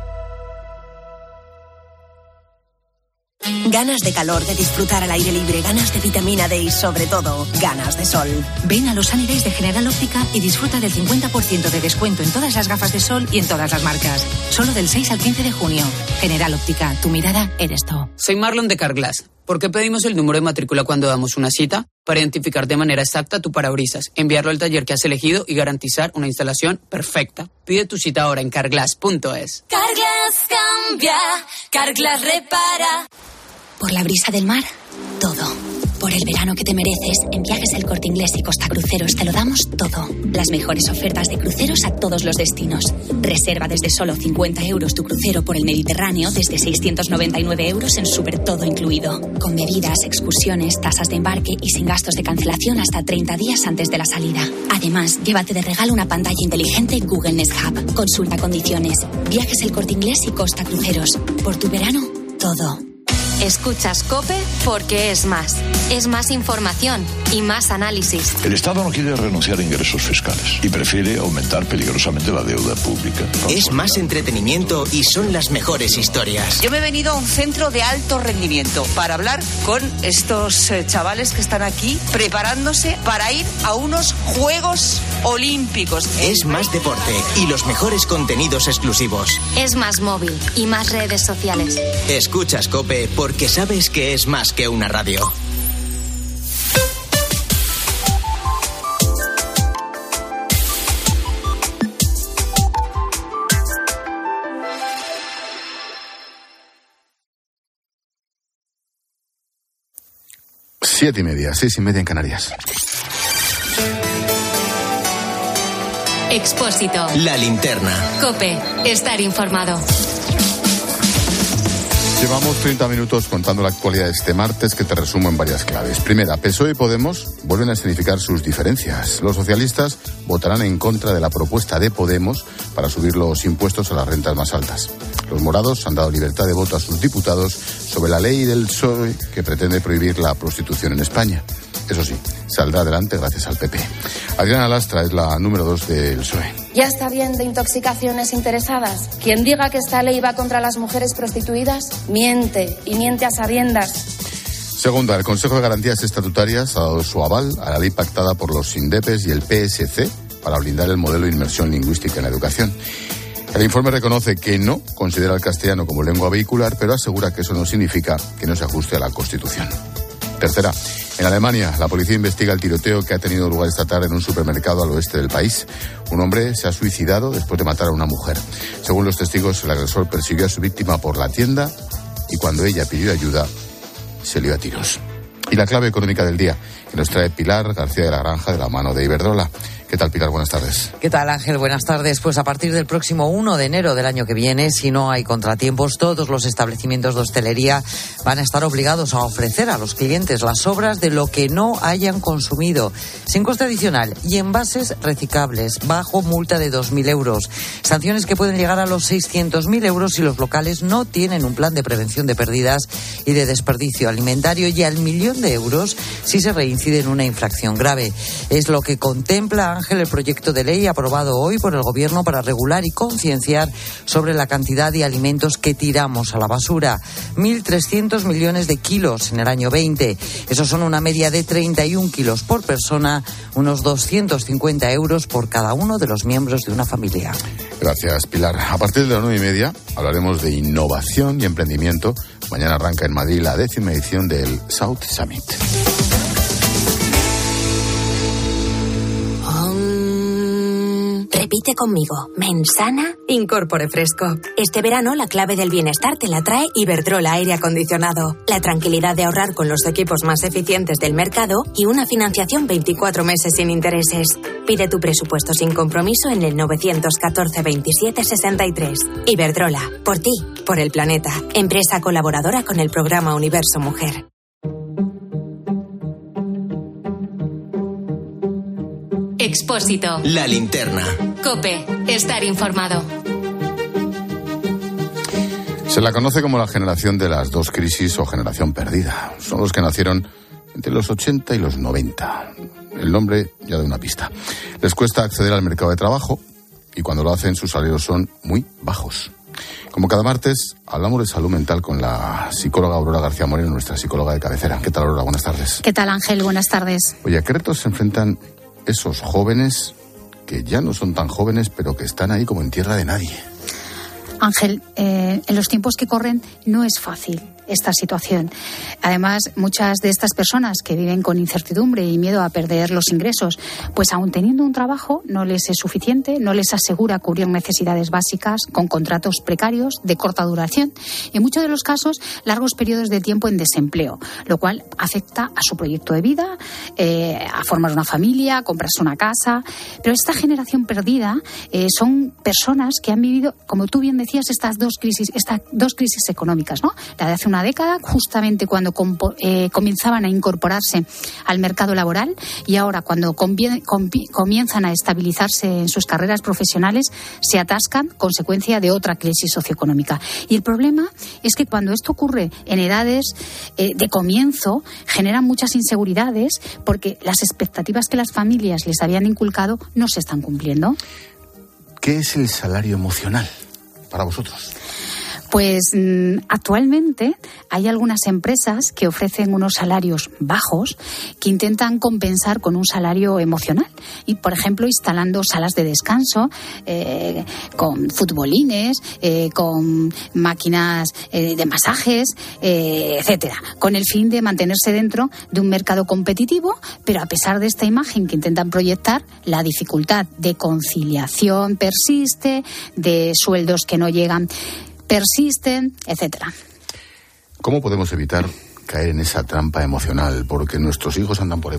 Ganas de calor, de disfrutar al aire libre, ganas de vitamina D y sobre todo, ganas de sol. Ven a los Sunny Days de General Óptica y disfruta del 50% de descuento en todas las gafas de sol y en todas las marcas. Solo del 6 al 15 de junio. General Óptica, tu mirada eres tú. Soy Marlon de Carglass. ¿Por qué pedimos el número de matrícula cuando damos una cita? Para identificar de manera exacta tu parabrisas, enviarlo al taller que has elegido y garantizar una instalación perfecta. Pide tu cita ahora en carglass.es. Carglass cambia, Carglass repara. Por la brisa del mar, todo. Por el verano que te mereces, en Viajes El Corte Inglés y Costa Cruceros te lo damos todo. Las mejores ofertas de cruceros a todos los destinos. Reserva desde solo 50 euros tu crucero por el Mediterráneo, desde 699 euros en súper todo incluido. Con bebidas, excursiones, tasas de embarque y sin gastos de cancelación hasta 30 días antes de la salida. Además, llévate de regalo una pantalla inteligente Google Nest Hub. Consulta condiciones. Viajes El Corte Inglés y Costa Cruceros. Por tu verano, todo. Escuchas COPE porque es más. Es más información y más análisis. El Estado no quiere renunciar a ingresos fiscales y prefiere aumentar peligrosamente la deuda pública. Es más entretenimiento y son las mejores historias. Yo me he venido a un centro de alto rendimiento para hablar con estos chavales que están aquí preparándose para ir a unos Juegos Olímpicos. Es más deporte y los mejores contenidos exclusivos. Es más móvil y más redes sociales. Escuchas COPE porque sabes que es más que una radio. Siete y media, 6:30 en Canarias. Expósito. La linterna. COPE. Estar informado. Llevamos 30 minutos contando la actualidad de este martes, que te resumo en varias claves. Primera, PSOE y Podemos vuelven a escenificar sus diferencias. Los socialistas votarán en contra de la propuesta de Podemos para subir los impuestos a las rentas más altas. Los morados han dado libertad de voto a sus diputados sobre la ley del PSOE que pretende prohibir la prostitución en España. Eso sí, saldrá adelante gracias al PP. Adriana Lastra es la número 2 del PSOE. Ya está bien de intoxicaciones interesadas. Quien diga que esta ley va contra las mujeres prostituidas, miente, y miente a sabiendas. Segunda, el Consejo de Garantías Estatutarias ha dado su aval a la ley pactada por los SINDEPES y el PSC para blindar el modelo de inmersión lingüística en la educación. El informe reconoce que no considera el castellano como lengua vehicular, pero asegura que eso no significa que no se ajuste a la Constitución. Tercera, en Alemania, la policía investiga el tiroteo que ha tenido lugar esta tarde en un supermercado al oeste del país. Un hombre se ha suicidado después de matar a una mujer. Según los testigos, el agresor persiguió a su víctima por la tienda y cuando ella pidió ayuda, se lió a tiros. Y la clave económica del día, que nos trae Pilar García de la Granja de la mano de Iberdrola. ¿Qué tal, Pilar? Buenas tardes. ¿Qué tal, Ángel? Buenas tardes. Pues a partir del próximo 1 de enero del año que viene, si no hay contratiempos, todos los establecimientos de hostelería van a estar obligados a ofrecer a los clientes las sobras de lo que no hayan consumido, sin coste adicional y envases reciclables, bajo multa de 2.000 euros. Sanciones que pueden llegar a los 600.000 euros si los locales no tienen un plan de prevención de pérdidas y de desperdicio alimentario, y al 1.000.000 de euros si se reincide en una infracción grave. Es lo que contempla, Ángel, el proyecto de ley aprobado hoy por el Gobierno para regular y concienciar sobre la cantidad de alimentos que tiramos a la basura. 1.300 millones de kilos en el año 20. Eso son una media de 31 kilos por persona, unos 250 euros por cada uno de los miembros de una familia. Gracias, Pilar. A partir de las 9:30 hablaremos de innovación y emprendimiento. Mañana arranca en Madrid la 10ª edición del South Summit. Repite conmigo. Mensana, incorpore fresco. Este verano la clave del bienestar te la trae Iberdrola Aire Acondicionado. La tranquilidad de ahorrar con los equipos más eficientes del mercado y una financiación 24 meses sin intereses. Pide tu presupuesto sin compromiso en el 914 27 63. Iberdrola. Por ti, por el planeta. Empresa colaboradora con el programa Universo Mujer. Expósito. La linterna. COPE. Estar informado. Se la conoce como la generación de las dos crisis o generación perdida. Son los que nacieron entre los 80 y los 90. El nombre ya da una pista. Les cuesta acceder al mercado de trabajo y cuando lo hacen sus salarios son muy bajos. Como cada martes, hablamos de salud mental con la psicóloga Aurora García Moreno, nuestra psicóloga de cabecera. ¿Qué tal, Aurora? Buenas tardes. ¿Qué tal, Ángel? Buenas tardes. Oye, ¿a qué retos se enfrentan esos jóvenes que ya no son tan jóvenes, pero que están ahí como en tierra de nadie? Ángel, en los tiempos que corren no es fácil esta situación. Además, muchas de estas personas que viven con incertidumbre y miedo a perder los ingresos, pues aun teniendo un trabajo no les es suficiente, no les asegura cubrir necesidades básicas con contratos precarios de corta duración y en muchos de los casos largos periodos de tiempo en desempleo, lo cual afecta a su proyecto de vida, a formar una familia, a comprarse una casa. Pero esta generación perdida son personas que han vivido, como tú bien decías, estas dos crisis económicas, ¿no? La de hace unas una década, justamente cuando comenzaban a incorporarse al mercado laboral, y ahora cuando comienzan a estabilizarse en sus carreras profesionales, se atascan consecuencia de otra crisis socioeconómica. Y el problema es que cuando esto ocurre en edades de comienzo, generan muchas inseguridades porque las expectativas que las familias les habían inculcado no se están cumpliendo. ¿Qué es el salario emocional para vosotros? Pues actualmente hay algunas empresas que ofrecen unos salarios bajos que intentan compensar con un salario emocional. Y, por ejemplo, instalando salas de descanso con futbolines, con máquinas de masajes, etcétera, con el fin de mantenerse dentro de un mercado competitivo, pero a pesar de esta imagen que intentan proyectar, la dificultad de conciliación persiste, de sueldos que no llegan persisten, etcétera. ¿Cómo podemos evitar caer en esa trampa emocional? Porque nuestros hijos andan por ahí.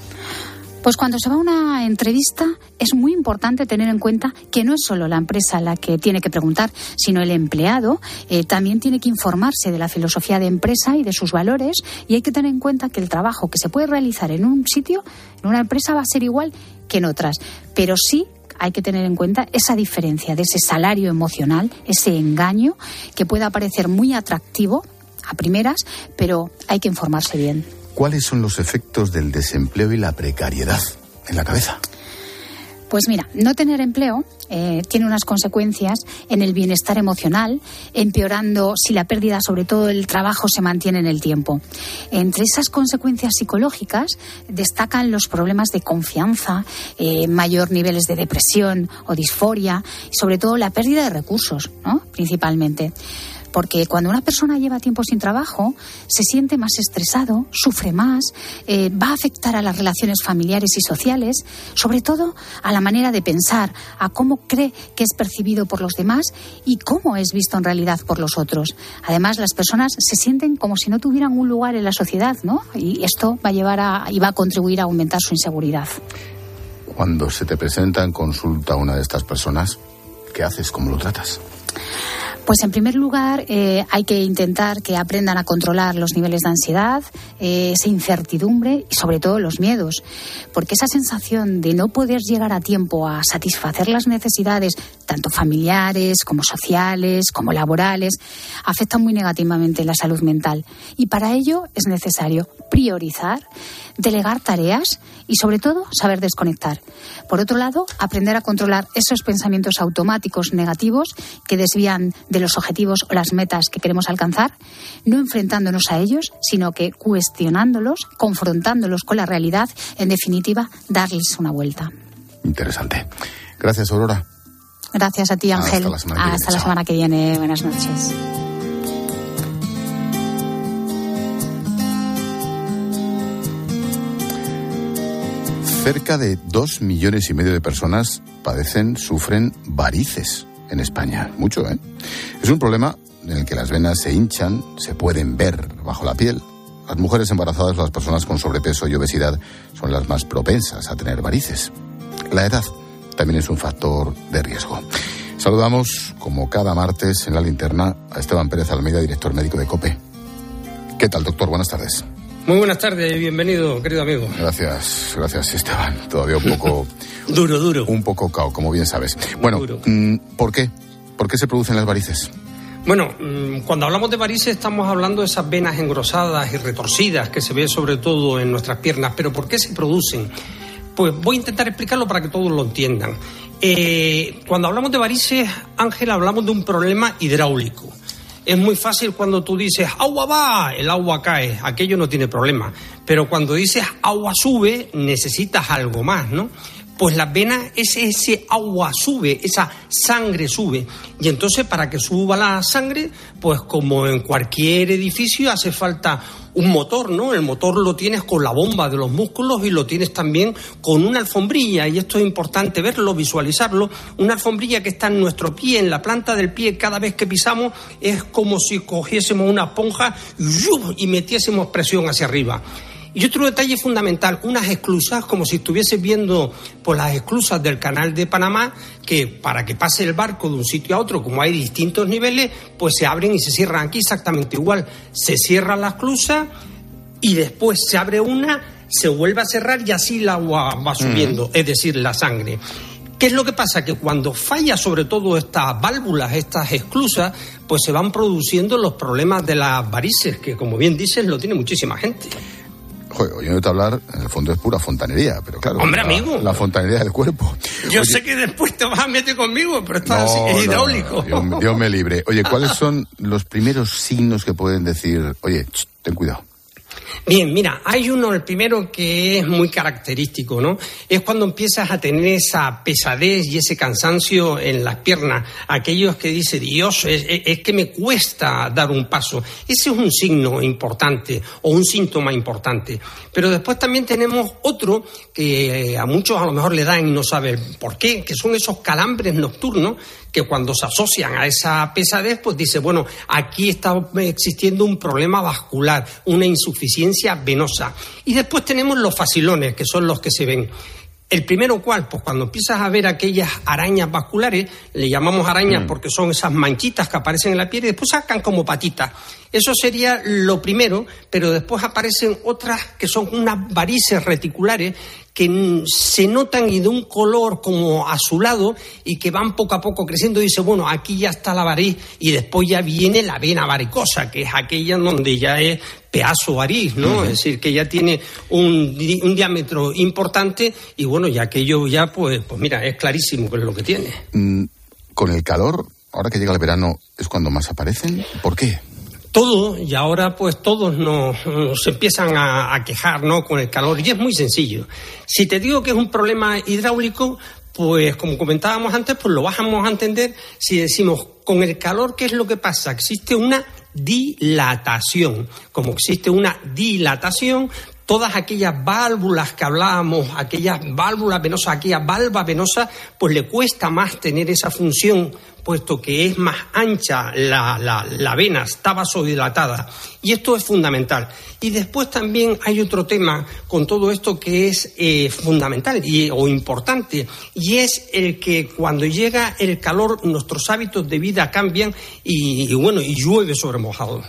Pues cuando se va a una entrevista es muy importante tener en cuenta que no es solo la empresa la que tiene que preguntar, sino el empleado también tiene que informarse de la filosofía de empresa y de sus valores, y hay que tener en cuenta que el trabajo que se puede realizar en un sitio, en una empresa, va a ser igual que en otras, pero sí hay que tener en cuenta esa diferencia de ese salario emocional, ese engaño que pueda parecer muy atractivo a primeras, pero hay que informarse bien. ¿Cuáles son los efectos del desempleo y la precariedad en la cabeza? Pues mira, no tener empleo tiene unas consecuencias en el bienestar emocional, empeorando si la pérdida, sobre todo el trabajo, se mantiene en el tiempo. Entre esas consecuencias psicológicas destacan los problemas de confianza, mayor niveles de depresión o disforia, y sobre todo la pérdida de recursos, ¿no? Principalmente. Porque cuando una persona lleva tiempo sin trabajo, se siente más estresado, sufre más, va a afectar a las relaciones familiares y sociales, sobre todo a la manera de pensar, a cómo cree que es percibido por los demás y cómo es visto en realidad por los otros. Además, las personas se sienten como si no tuvieran un lugar en la sociedad, ¿no? Y esto va a contribuir a aumentar su inseguridad. Cuando se te presenta en consulta una de estas personas, ¿qué haces? ¿Cómo lo tratas? Pues en primer lugar hay que intentar que aprendan a controlar los niveles de ansiedad, esa incertidumbre y sobre todo los miedos, porque esa sensación de no poder llegar a tiempo a satisfacer las necesidades tanto familiares como sociales como laborales afecta muy negativamente la salud mental, y para ello es necesario priorizar, delegar tareas y sobre todo saber desconectar. Por otro lado, aprender a controlar esos pensamientos automáticos negativos que desvían de los objetivos o las metas que queremos alcanzar, no enfrentándonos a ellos, sino que cuestionándolos, confrontándolos con la realidad, en definitiva, darles una vuelta. Interesante. Gracias, Aurora. Gracias a ti, Ángel. Hasta la semana que viene. Buenas noches. Cerca de 2,5 millones de personas sufren varices en España. Mucho, ¿eh? Es un problema en el que las venas se hinchan, se pueden ver bajo la piel. Las mujeres embarazadas o las personas con sobrepeso y obesidad son las más propensas a tener varices. La edad también es un factor de riesgo. Saludamos, como cada martes, en la linterna, a Esteban Pérez Almeida, director médico de COPE. ¿Qué tal, doctor? Buenas tardes. Muy buenas tardes, bienvenido, querido amigo. Gracias, Esteban. Todavía un poco... Duro. Un poco cao, como bien sabes. Bueno, ¿por qué? ¿Por qué se producen las varices? Bueno, cuando hablamos de varices estamos hablando de esas venas engrosadas y retorcidas que se ven sobre todo en nuestras piernas. ¿Pero por qué se producen? Pues voy a intentar explicarlo para que todos lo entiendan. Cuando hablamos de varices, Ángel, hablamos de un problema hidráulico. Es muy fácil cuando tú dices agua va, el agua cae, aquello no tiene problema. Pero cuando dices agua sube, necesitas algo más, ¿no? Pues las venas, ese agua sube, esa sangre sube. Y entonces para que suba la sangre, pues como en cualquier edificio hace falta un motor, ¿no? El motor lo tienes con la bomba de los músculos y lo tienes también con una alfombrilla, y esto es importante verlo, visualizarlo. Una alfombrilla que está en nuestro pie, en la planta del pie, cada vez que pisamos es como si cogiésemos una esponja y metiésemos presión hacia arriba. Y otro detalle fundamental, unas esclusas, como si estuviese viendo pues, las esclusas del Canal de Panamá, que para que pase el barco de un sitio a otro, como hay distintos niveles, pues se abren y se cierran. Aquí exactamente igual, se cierra la esclusa y después se abre una, se vuelve a cerrar y así el agua va subiendo, es decir, la sangre. ¿Qué es lo que pasa? Que cuando falla sobre todo estas válvulas, estas esclusas, pues se van produciendo los problemas de las varices, que como bien dices, lo tiene muchísima gente. Joder, oyéndote hablar, en el fondo es pura fontanería, pero claro. Hombre, amigo. La fontanería del cuerpo. Yo sé que después te vas a meter conmigo, pero está así, es hidráulico. No, Dios me libre. Oye, ¿cuáles son los primeros signos que pueden decir, oye, ten cuidado? Bien, mira, hay uno, el primero, que es muy característico, ¿no? Es cuando empiezas a tener esa pesadez y ese cansancio en las piernas. Aquellos que dicen, Dios, es que me cuesta dar un paso. Ese es un signo importante o un síntoma importante. Pero después también tenemos otro que a muchos a lo mejor le dan y no saben por qué, que son esos calambres nocturnos que cuando se asocian a esa pesadez, pues dice, bueno, aquí está existiendo un problema vascular, una insuficiencia venosa. Y después tenemos los facilones, que son los que se ven. El primero, ¿cuál? Pues cuando empiezas a ver aquellas arañas vasculares, le llamamos arañas porque son esas manchitas que aparecen en la piel y después sacan como patitas. Eso sería lo primero, pero después aparecen otras que son unas varices reticulares que se notan y de un color como azulado y que van poco a poco creciendo. Dice, bueno, aquí ya está la variz y después ya viene la vena varicosa, que es aquella donde ya es pedazo variz, ¿no? Es decir, que ya tiene un diámetro importante y bueno, ya aquello ya, pues mira, es clarísimo que es lo que tiene. Con el calor, ahora que llega el verano, ¿es cuando más aparecen? ¿Por qué? Todo, y ahora pues todos nos empiezan a quejar, ¿no?, con el calor, y es muy sencillo. Si te digo que es un problema hidráulico, pues como comentábamos antes, pues lo vamos a entender si decimos, con el calor, ¿qué es lo que pasa? Existe una dilatación. Como existe una dilatación, todas aquellas válvulas que hablábamos, aquellas válvulas venosas, aquellas valvas venosas, pues le cuesta más tener esa función, puesto que es más ancha la vena, está vasodilatada. Y esto es fundamental. Y después también hay otro tema con todo esto que es fundamental o importante, y es el que cuando llega el calor nuestros hábitos de vida cambian y llueve sobre mojado.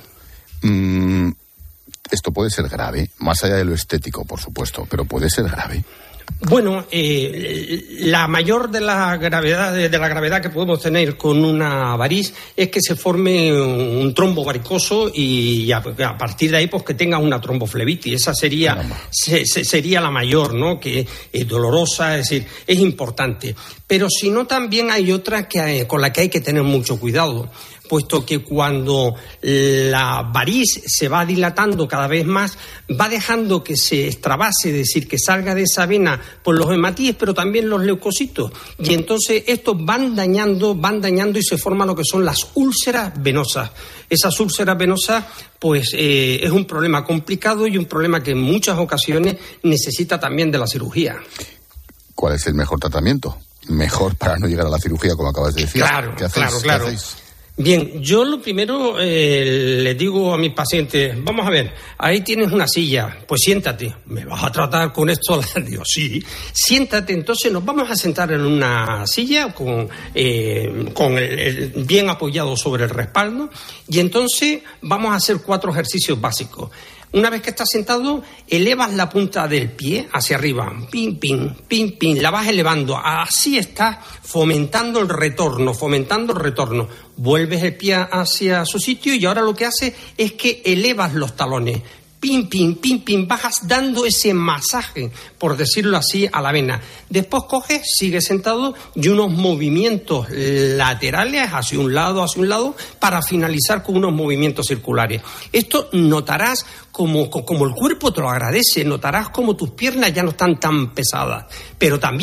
Esto puede ser grave, más allá de lo estético, por supuesto, pero puede ser grave. Bueno, la mayor de la gravedad que podemos tener con una variz es que se forme un trombo varicoso y a partir de ahí pues que tenga una tromboflebitis. Esa sería la mayor, ¿no?, que es dolorosa, es decir, es importante. Pero si no, también hay otra con la que hay que tener mucho cuidado, puesto que cuando la variz se va dilatando cada vez más, va dejando que se extravase, es decir, que salga de esa vena por los hematíes, pero también los leucocitos. Y entonces estos van dañando y se forman lo que son las úlceras venosas. Esas úlceras venosas, pues es un problema complicado y un problema que en muchas ocasiones necesita también de la cirugía. ¿Cuál es el mejor tratamiento? Mejor para no llegar a la cirugía, como acabas de decir. Claro, ¿Qué hacéis? claro. ¿Qué hacéis? Bien, yo lo primero le digo a mis pacientes, vamos a ver, ahí tienes una silla, pues siéntate. ¿Me vas a tratar con esto? Digo, sí, siéntate. Entonces nos vamos a sentar en una silla con el bien apoyado sobre el respaldo y entonces vamos a hacer 4 ejercicios básicos. Una vez que estás sentado, elevas la punta del pie hacia arriba, pin, pin, pin, pin, la vas elevando. Así estás fomentando el retorno. Vuelves el pie hacia su sitio y ahora lo que haces es que elevas los talones. Pin, pin, pin, pin, bajas dando ese masaje, por decirlo así, a la vena. Después coges, sigues sentado y unos movimientos laterales hacia un lado, para finalizar con unos movimientos circulares. Esto notarás como el cuerpo te lo agradece, notarás como tus piernas ya no están tan pesadas. Pero también,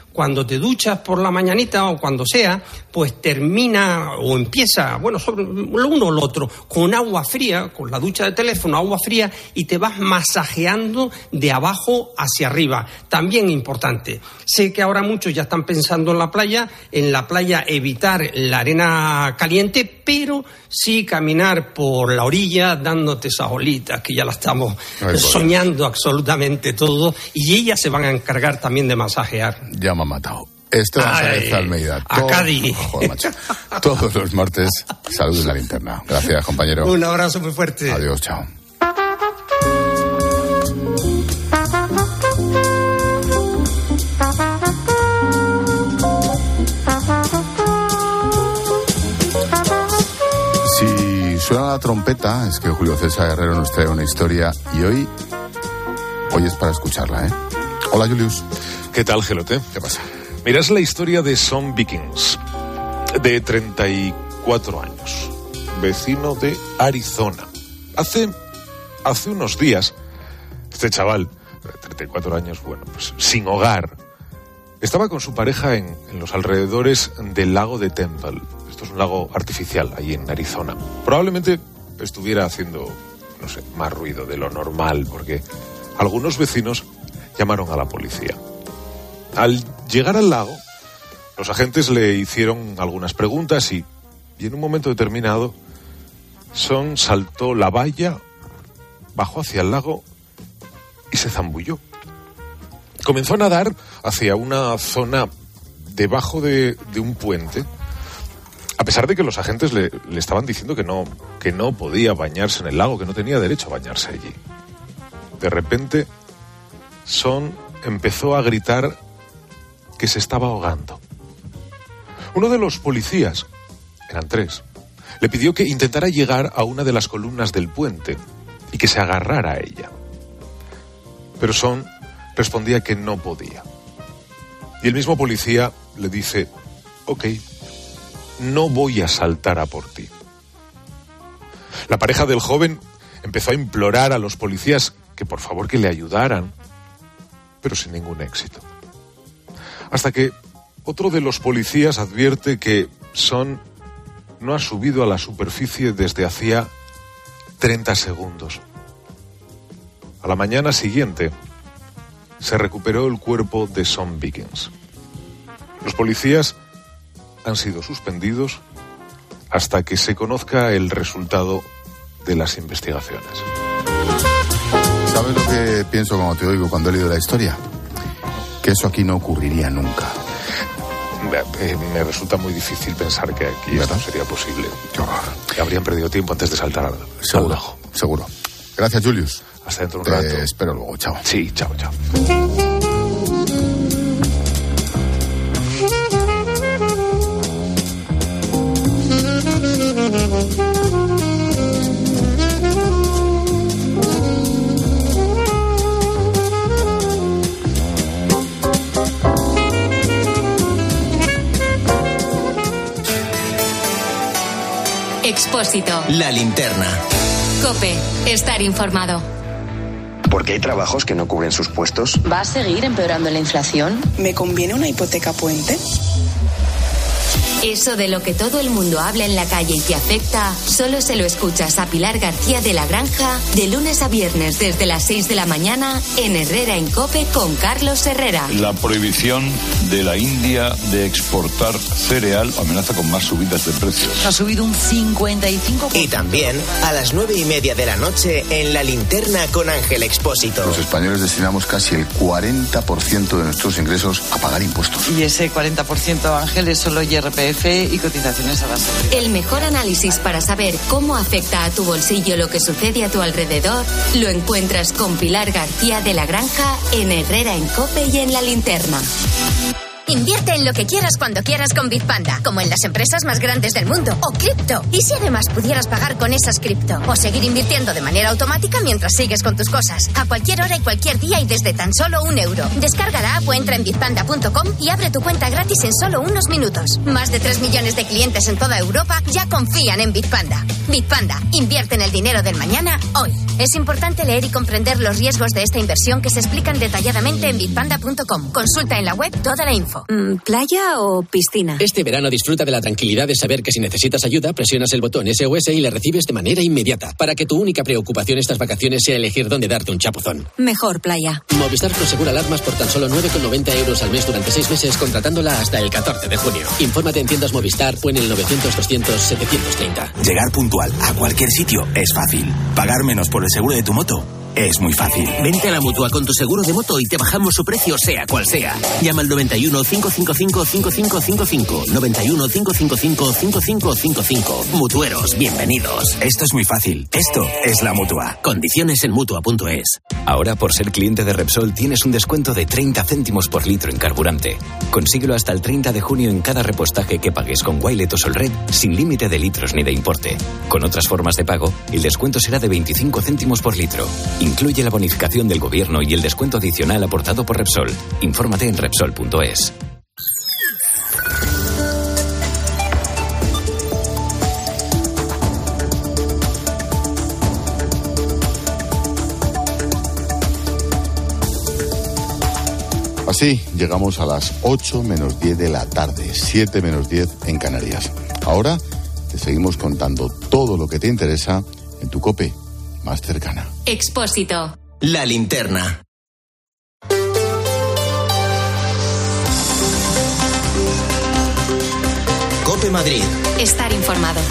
Cuando te duchas por la mañanita o cuando sea, pues termina o empieza, sobre lo uno o lo otro, con agua fría, con la ducha de teléfono, agua fría, y te vas masajeando de abajo hacia arriba. También importante. Sé que ahora muchos ya están pensando en la playa evitar la arena caliente, pero sí caminar por la orilla dándote esas olitas que ya la estamos soñando absolutamente todo, y ellas se van a encargar también de masajear. Ya me ha matado. Esto es Almeida. A Cádiz. Joder, macho. Todos los martes, Salud en la Linterna. Gracias, compañero. Un abrazo muy fuerte. Adiós, chao. Si suena la trompeta, es que Julio César Herrero nos trae una historia y hoy es para escucharla, ¿eh? Hola, Julius. ¿Qué tal, Gelote? ¿Qué pasa? Mira, es la historia de Son Vikings, de 34 años, vecino de Arizona. Hace unos días, este chaval, de 34 años, pues sin hogar, estaba con su pareja en los alrededores del lago de Temple. Esto es un lago artificial, allí en Arizona. Probablemente estuviera haciendo, más ruido de lo normal, porque algunos vecinos llamaron a la policía. Al llegar al lago, los agentes le hicieron algunas preguntas y en un momento determinado, Son saltó la valla, bajó hacia el lago y se zambulló. Comenzó a nadar hacia una zona debajo de un puente, a pesar de que los agentes le estaban diciendo que no podía bañarse en el lago, que no tenía derecho a bañarse allí. De repente, Son empezó a gritar que se estaba ahogando. Uno de los policías, eran 3, le pidió que intentara llegar a una de las columnas del puente y que se agarrara a ella. Pero Son respondía que no podía. Y el mismo policía le dice: ok, no voy a saltar a por ti. La pareja del joven empezó a implorar a los policías que por favor que le ayudaran, pero sin ningún éxito. Hasta que otro de los policías advierte que Son no ha subido a la superficie desde hacía 30 segundos. A la mañana siguiente se recuperó el cuerpo de Son Vikings. Los policías han sido suspendidos hasta que se conozca el resultado de las investigaciones. ¿Sabes lo que pienso cuando te oigo, cuando he leído la historia? Que eso aquí no ocurriría nunca. Me resulta muy difícil pensar que aquí esto sería posible. Qué horror. Que habrían perdido tiempo antes de saltar al lago. Seguro. Gracias, Julius. Hasta dentro de un rato. Te espero luego. Chao. Sí, chao. Expósito. La Linterna. COPE. Estar informado. ¿Por qué hay trabajos que no cubren sus puestos? ¿Va a seguir empeorando la inflación? ¿Me conviene una hipoteca puente? Eso de lo que todo el mundo habla en la calle y te afecta, solo se lo escuchas a Pilar García de la Granja de lunes a viernes desde las 6 de la mañana en Herrera en COPE con Carlos Herrera. La prohibición de la India de exportar cereal amenaza con más subidas de precios. Ha subido un 55%. Y también a las 9:30 de la noche en La Linterna con Ángel Expósito. Los españoles destinamos casi el 40% de nuestros ingresos a pagar impuestos. Y ese 40%, Ángel, es solo IRPF y cotizaciones a la seguridad. El mejor análisis para saber cómo afecta a tu bolsillo lo que sucede a tu alrededor lo encuentras con Pilar García de la Granja en Herrera en COPE y en La Linterna. Invierte en lo que quieras cuando quieras con Bitpanda, como en las empresas más grandes del mundo, o cripto. ¿Y si además pudieras pagar con esas cripto? O seguir invirtiendo de manera automática mientras sigues con tus cosas, a cualquier hora y cualquier día y desde tan solo €1. Descarga la app o entra en bitpanda.com y abre tu cuenta gratis en solo unos minutos. Más de 3 millones de clientes en toda Europa ya confían en Bitpanda. Bitpanda, invierte en el dinero del mañana hoy. Es importante leer y comprender los riesgos de esta inversión que se explican detalladamente en bitpanda.com. Consulta en la web toda la info. trabajo. ¿Playa o piscina? Este verano disfruta de la tranquilidad de saber que si necesitas ayuda, presionas el botón SOS y le recibes de manera inmediata, para que tu única preocupación estas vacaciones sea elegir dónde darte un chapuzón. Mejor playa. Movistar Prosegura alarmas por tan solo 9,90 € al mes durante 6 meses, contratándola hasta el 14 de junio. Infórmate en tiendas Movistar o en el 900-200-730. Llegar puntual a cualquier sitio es fácil. Pagar menos por el seguro de tu moto es muy fácil. Vente a la Mutua con tu seguro de moto y te bajamos su precio sea cual sea. Llama al 91 555 5555. 91 555 5555. Mutueros, bienvenidos. Esto es muy fácil. Esto es la Mutua. Condiciones en Mutua.es. Ahora, por ser cliente de Repsol, tienes un descuento de 30 céntimos por litro en carburante. Consíguelo hasta el 30 de junio en cada repostaje que pagues con Wilet o Solred, sin límite de litros ni de importe. Con otras formas de pago, el descuento será de 25 céntimos por litro. Incluye la bonificación del gobierno y el descuento adicional aportado por Repsol. Infórmate en Repsol.es. Así llegamos a las 8 menos 10 de la tarde, 7 menos 10 en Canarias. Ahora te seguimos contando todo lo que te interesa en tu COPE más cercana. Expósito. La linterna. COPE Madrid. Estar informado.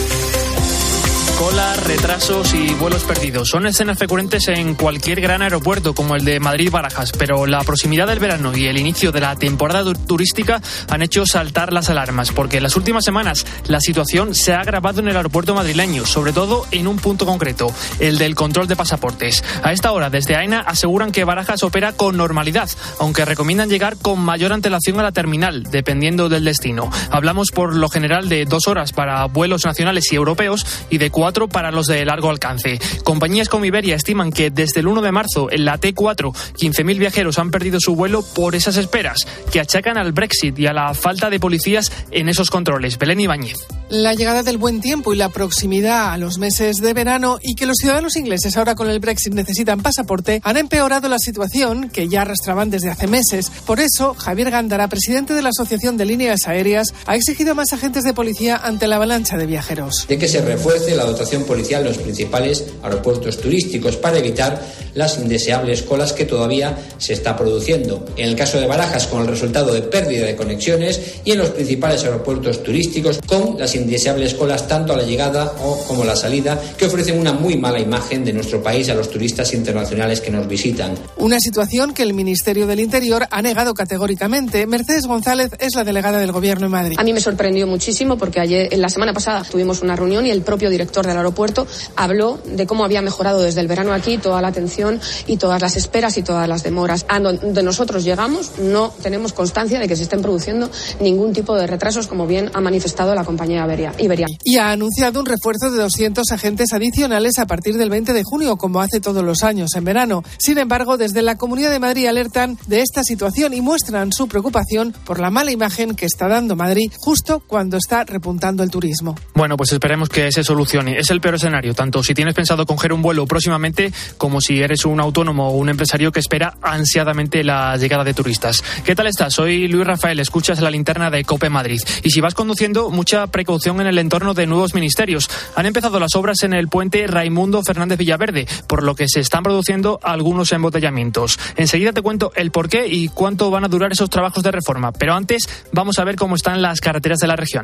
Colas, retrasos y vuelos perdidos son escenas frecuentes en cualquier gran aeropuerto como el de Madrid-Barajas, pero la proximidad del verano y el inicio de la temporada turística han hecho saltar las alarmas, porque en las últimas semanas la situación se ha agravado en el aeropuerto madrileño, sobre todo en un punto concreto, el del control de pasaportes. A esta hora, desde AENA aseguran que Barajas opera con normalidad, aunque recomiendan llegar con mayor antelación a la terminal, dependiendo del destino. Hablamos por lo general de 2 horas para vuelos nacionales y europeos y de 4 para los de largo alcance. Compañías como Iberia estiman que desde el 1 de marzo en la T4 15.000 viajeros han perdido su vuelo por esas esperas, que achacan al Brexit y a la falta de policías en esos controles. Belén Ibáñez. La llegada del buen tiempo y la proximidad a los meses de verano y que los ciudadanos ingleses ahora con el Brexit necesitan pasaporte han empeorado la situación que ya arrastraban desde hace meses. Por eso, Javier Gándara, presidente de la Asociación de Líneas Aéreas, ha exigido más agentes de policía ante la avalancha de viajeros. De que se refuerce la dotación policial en los principales aeropuertos turísticos para evitar las indeseables colas que todavía se está produciendo. En el caso de Barajas, con el resultado de pérdida de conexiones, y en los principales aeropuertos turísticos con las indeseables colas tanto a la llegada como a la salida, que ofrecen una muy mala imagen de nuestro país a los turistas internacionales que nos visitan. Una situación que el Ministerio del Interior ha negado categóricamente. Mercedes González es la delegada del Gobierno en Madrid. A mí me sorprendió muchísimo porque la semana pasada tuvimos una reunión y el propio director del aeropuerto habló de cómo había mejorado desde el verano aquí toda la atención y todas las esperas y todas las demoras. A donde nosotros llegamos no tenemos constancia de que se estén produciendo ningún tipo de retrasos, como bien ha manifestado la compañía Iberia. Y ha anunciado un refuerzo de 200 agentes adicionales a partir del 20 de junio, como hace todos los años en verano. Sin embargo, desde la Comunidad de Madrid alertan de esta situación y muestran su preocupación por la mala imagen que está dando Madrid justo cuando está repuntando el turismo. Bueno, pues esperemos que se solucione. Es el peor escenario, tanto si tienes pensado coger un vuelo próximamente como si eres un autónomo o un empresario que espera ansiadamente la llegada de turistas. ¿Qué tal estás? Soy Luis Rafael, escuchas la linterna de COPE Madrid. Y si vas conduciendo, mucha precaución en el entorno de nuevos ministerios. Han empezado las obras en el puente Raimundo Fernández Villaverde, por lo que se están produciendo algunos embotellamientos. Enseguida te cuento el porqué y cuánto van a durar esos trabajos de reforma, pero antes vamos a ver cómo están las carreteras de la región.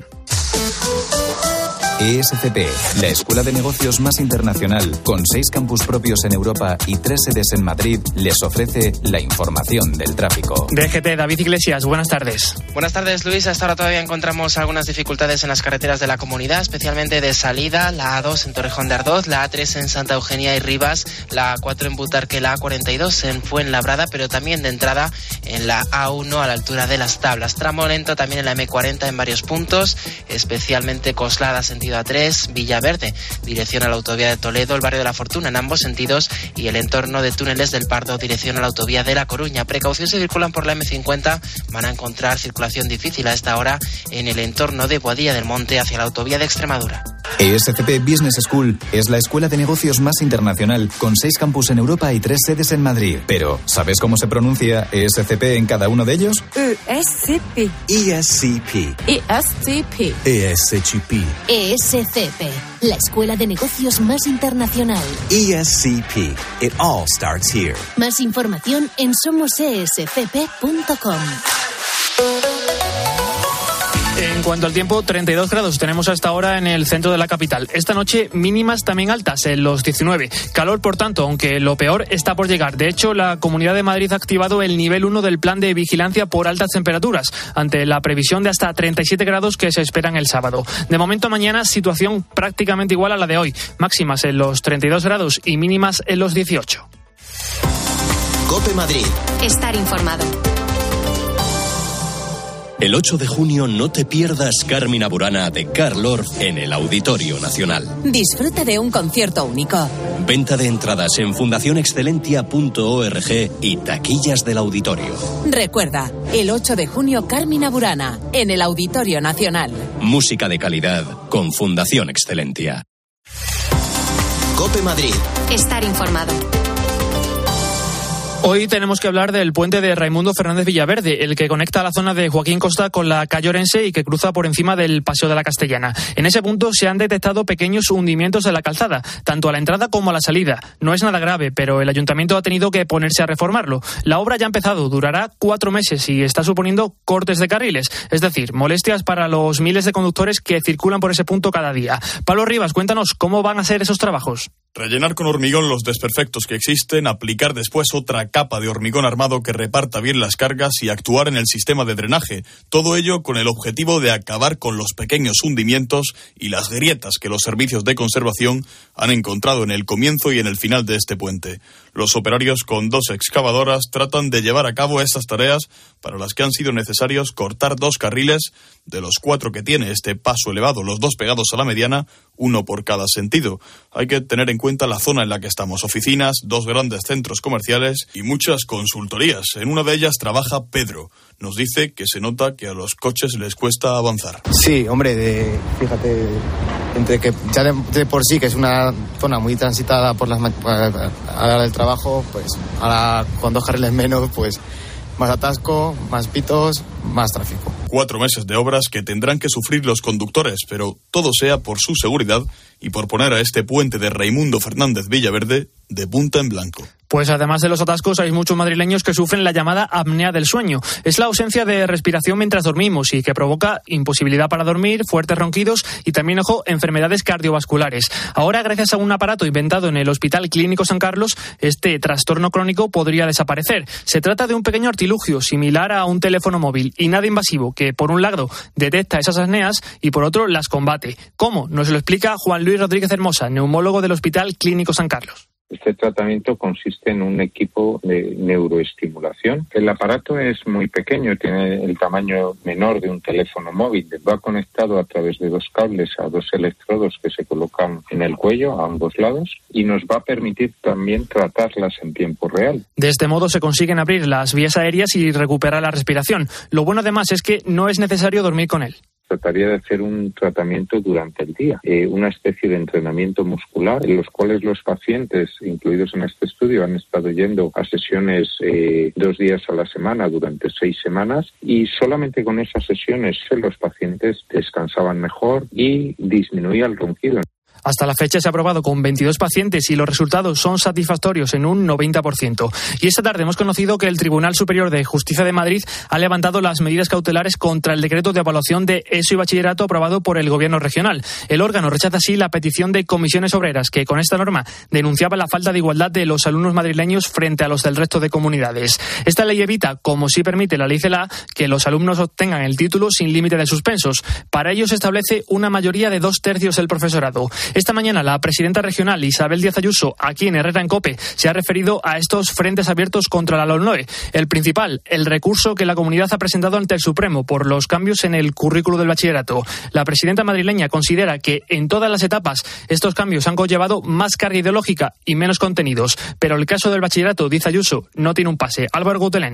ESCP, la escuela de negocios más internacional, con 6 campus propios en Europa y 3 sedes en Madrid, les ofrece la información del tráfico. DGT, David Iglesias, buenas tardes. Buenas tardes, Luis. Hasta ahora todavía encontramos algunas dificultades en las carreteras de la comunidad, especialmente de salida, la A2 en Torrejón de Ardoz, la A3 en Santa Eugenia y Rivas, la A4 en Butarque, la A42 en Fuenlabrada, pero también de entrada en la A1 a la altura de Las Tablas. Tramo lento también en la M40 en varios puntos, especialmente Coslada, sentido A3, Villaverde, dirección a la autovía de Toledo, el barrio de la Fortuna en ambos sentidos y el entorno de túneles del Pardo, dirección a la autovía de La Coruña. Precaución si circulan por la M50, van a encontrar circulación difícil a esta hora en el entorno de Boadilla del Monte hacia la autovía de Extremadura. ESCP Business School es la escuela de negocios más internacional, con 6 campus en Europa y 3 sedes en Madrid. Pero, ¿sabes cómo se pronuncia ESCP en cada uno de ellos? ESCP. ESCP. ESCP. ESCP. ESCP, la escuela de negocios más internacional. ESCP. It all starts here. Más información en somosescp.com. En cuanto al tiempo, 32 grados tenemos hasta ahora en el centro de la capital. Esta noche mínimas también altas, en los 19. Calor, por tanto, aunque lo peor está por llegar. De hecho, la Comunidad de Madrid ha activado el nivel 1 del plan de vigilancia por altas temperaturas, ante la previsión de hasta 37 grados que se esperan el sábado. De momento, mañana, situación prácticamente igual a la de hoy. Máximas en los 32 grados y mínimas en los 18. COPE Madrid. Estar informado. El 8 de junio no te pierdas Carmina Burana de Carl Orff en el Auditorio Nacional. Disfruta de un concierto único. Venta de entradas en fundacionexcelentia.org y taquillas del auditorio. Recuerda, el 8 de junio Carmina Burana en el Auditorio Nacional. Música de calidad con Fundación Excelentia. COPE Madrid. Estar informado. Hoy tenemos que hablar del puente de Raimundo Fernández Villaverde, el que conecta la zona de Joaquín Costa con la calle Orense y que cruza por encima del Paseo de la Castellana. En ese punto se han detectado pequeños hundimientos de la calzada, tanto a la entrada como a la salida. No es nada grave, pero el ayuntamiento ha tenido que ponerse a reformarlo. La obra ya ha empezado, durará 4 meses y está suponiendo cortes de carriles, es decir, molestias para los miles de conductores que circulan por ese punto cada día. Pablo Rivas, cuéntanos cómo van a ser esos trabajos. Rellenar con hormigón los desperfectos que existen, aplicar después otra capa de hormigón armado que reparta bien las cargas y actuar en el sistema de drenaje. Todo ello con el objetivo de acabar con los pequeños hundimientos y las grietas que los servicios de conservación han encontrado en el comienzo y en el final de este puente. Los operarios con 2 excavadoras tratan de llevar a cabo estas tareas para las que han sido necesarios cortar 2 carriles de los 4 que tiene este paso elevado, los 2 pegados a la mediana, 1 por cada sentido. Hay que tener en cuenta la zona en la que estamos: oficinas, 2 grandes centros comerciales y muchas consultorías. En una de ellas trabaja Pedro. Nos dice que se nota que a los coches les cuesta avanzar. Sí, hombre, fíjate, entre que ya de por sí que es una zona muy transitada por a la hora del trabajo, pues ahora con 2 carriles menos, pues más atasco, más pitos, más tráfico. 4 meses de obras que tendrán que sufrir los conductores, pero todo sea por su seguridad y por poner a este puente de Raimundo Fernández Villaverde de punta en blanco. Pues además de los atascos, hay muchos madrileños que sufren la llamada apnea del sueño. Es la ausencia de respiración mientras dormimos y que provoca imposibilidad para dormir, fuertes ronquidos y también, ojo, enfermedades cardiovasculares. Ahora, gracias a un aparato inventado en el Hospital Clínico San Carlos, este trastorno crónico podría desaparecer. Se trata de un pequeño artilugio similar a un teléfono móvil y nada invasivo que, por un lado, detecta esas apneas y, por otro, las combate. ¿Cómo? Nos lo explica Juan Luis Rodríguez Hermosa, neumólogo del Hospital Clínico San Carlos. Este tratamiento consiste en un equipo de neuroestimulación. El aparato es muy pequeño, tiene el tamaño menor de un teléfono móvil. Va conectado a través de 2 cables a 2 electrodos que se colocan en el cuello a ambos lados y nos va a permitir también tratarlas en tiempo real. De este modo se consiguen abrir las vías aéreas y recuperar la respiración. Lo bueno además es que no es necesario dormir con él. Trataría de hacer un tratamiento durante el día, una especie de entrenamiento muscular, en los cuales los pacientes incluidos en este estudio han estado yendo a sesiones 2 días a la semana durante 6 semanas y solamente con esas sesiones los pacientes descansaban mejor y disminuía el ronquido. Hasta la fecha se ha probado con 22 pacientes y los resultados son satisfactorios en un 90%. Y esta tarde hemos conocido que el Tribunal Superior de Justicia de Madrid ha levantado las medidas cautelares contra el decreto de evaluación de ESO y bachillerato aprobado por el Gobierno regional. El órgano rechaza así la petición de Comisiones Obreras, que con esta norma denunciaba la falta de igualdad de los alumnos madrileños frente a los del resto de comunidades. Esta ley evita, como sí permite la ley CELA, que los alumnos obtengan el título sin límite de suspensos. Para ello se establece una mayoría de 2/3 del profesorado. Esta mañana la presidenta regional Isabel Díaz Ayuso, aquí en Herrera en COPE, se ha referido a estos frentes abiertos contra la LOMLOE. El principal, el recurso que la comunidad ha presentado ante el Supremo por los cambios en el currículo del bachillerato. La presidenta madrileña considera que en todas las etapas estos cambios han conllevado más carga ideológica y menos contenidos. Pero el caso del bachillerato, dice Ayuso, no tiene un pase. Álvaro Gutelén.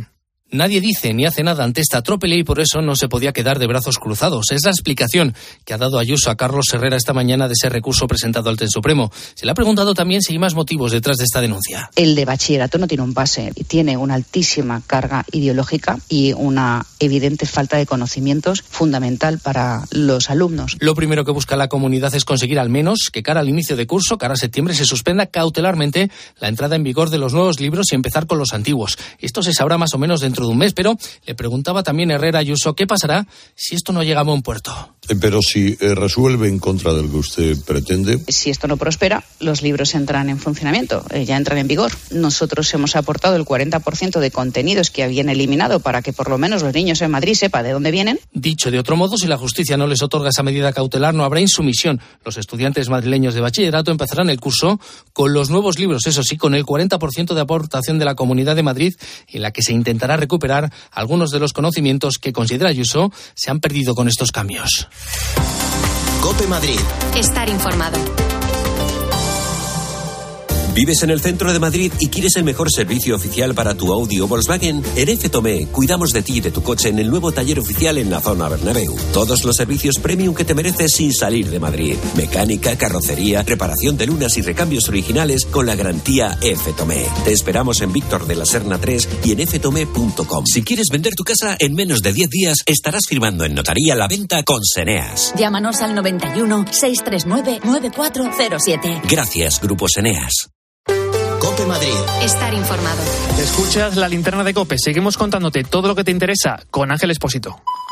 Nadie dice ni hace nada ante esta atropelé y por eso no se podía quedar de brazos cruzados. Es la explicación que ha dado Ayuso a Carlos Herrera esta mañana de ese recurso presentado al Supremo. Se le ha preguntado también si hay más motivos detrás de esta denuncia. El de bachillerato no tiene un pase, tiene una altísima carga ideológica y una evidente falta de conocimientos fundamental para los alumnos. Lo primero que busca la comunidad es conseguir al menos que cara al inicio de curso, cara a septiembre, se suspenda cautelarmente la entrada en vigor de los nuevos libros y empezar con los antiguos. Esto se sabrá más o menos dentro de un mes, pero le preguntaba también Herrera a Ayuso qué pasará si esto no llega a buen puerto. Pero si resuelve en contra del que usted pretende. Si esto no prospera, los libros entran en funcionamiento, ya entran en vigor. Nosotros hemos aportado el 40% de contenidos que habían eliminado para que por lo menos los niños en Madrid sepan de dónde vienen. Dicho de otro modo, si la justicia no les otorga esa medida cautelar, no habrá insumisión. Los estudiantes madrileños de bachillerato empezarán el curso con los nuevos libros, eso sí, con el 40% de aportación de la Comunidad de Madrid, en la que se intentará recuperar algunos de los conocimientos que, considera Ayuso, se han perdido con estos cambios. COPE Madrid. Estar informado. ¿Vives en el centro de Madrid y quieres el mejor servicio oficial para tu Audi o Volkswagen? En F. Tomé cuidamos de ti y de tu coche en el nuevo taller oficial en la zona Bernabéu. Todos los servicios premium que te mereces sin salir de Madrid. Mecánica, carrocería, reparación de lunas y recambios originales con la garantía F. Tomé. Te esperamos en Víctor de la Serna 3 y en ftomé.com. Si quieres vender tu casa, en menos de 10 días estarás firmando en notaría la venta con Seneas. Llámanos al 91 639 9407. Gracias, Grupo Seneas. COPE Madrid. Estar informado. Escuchas la linterna de COPE. Seguimos contándote todo lo que te interesa con Ángel Expósito.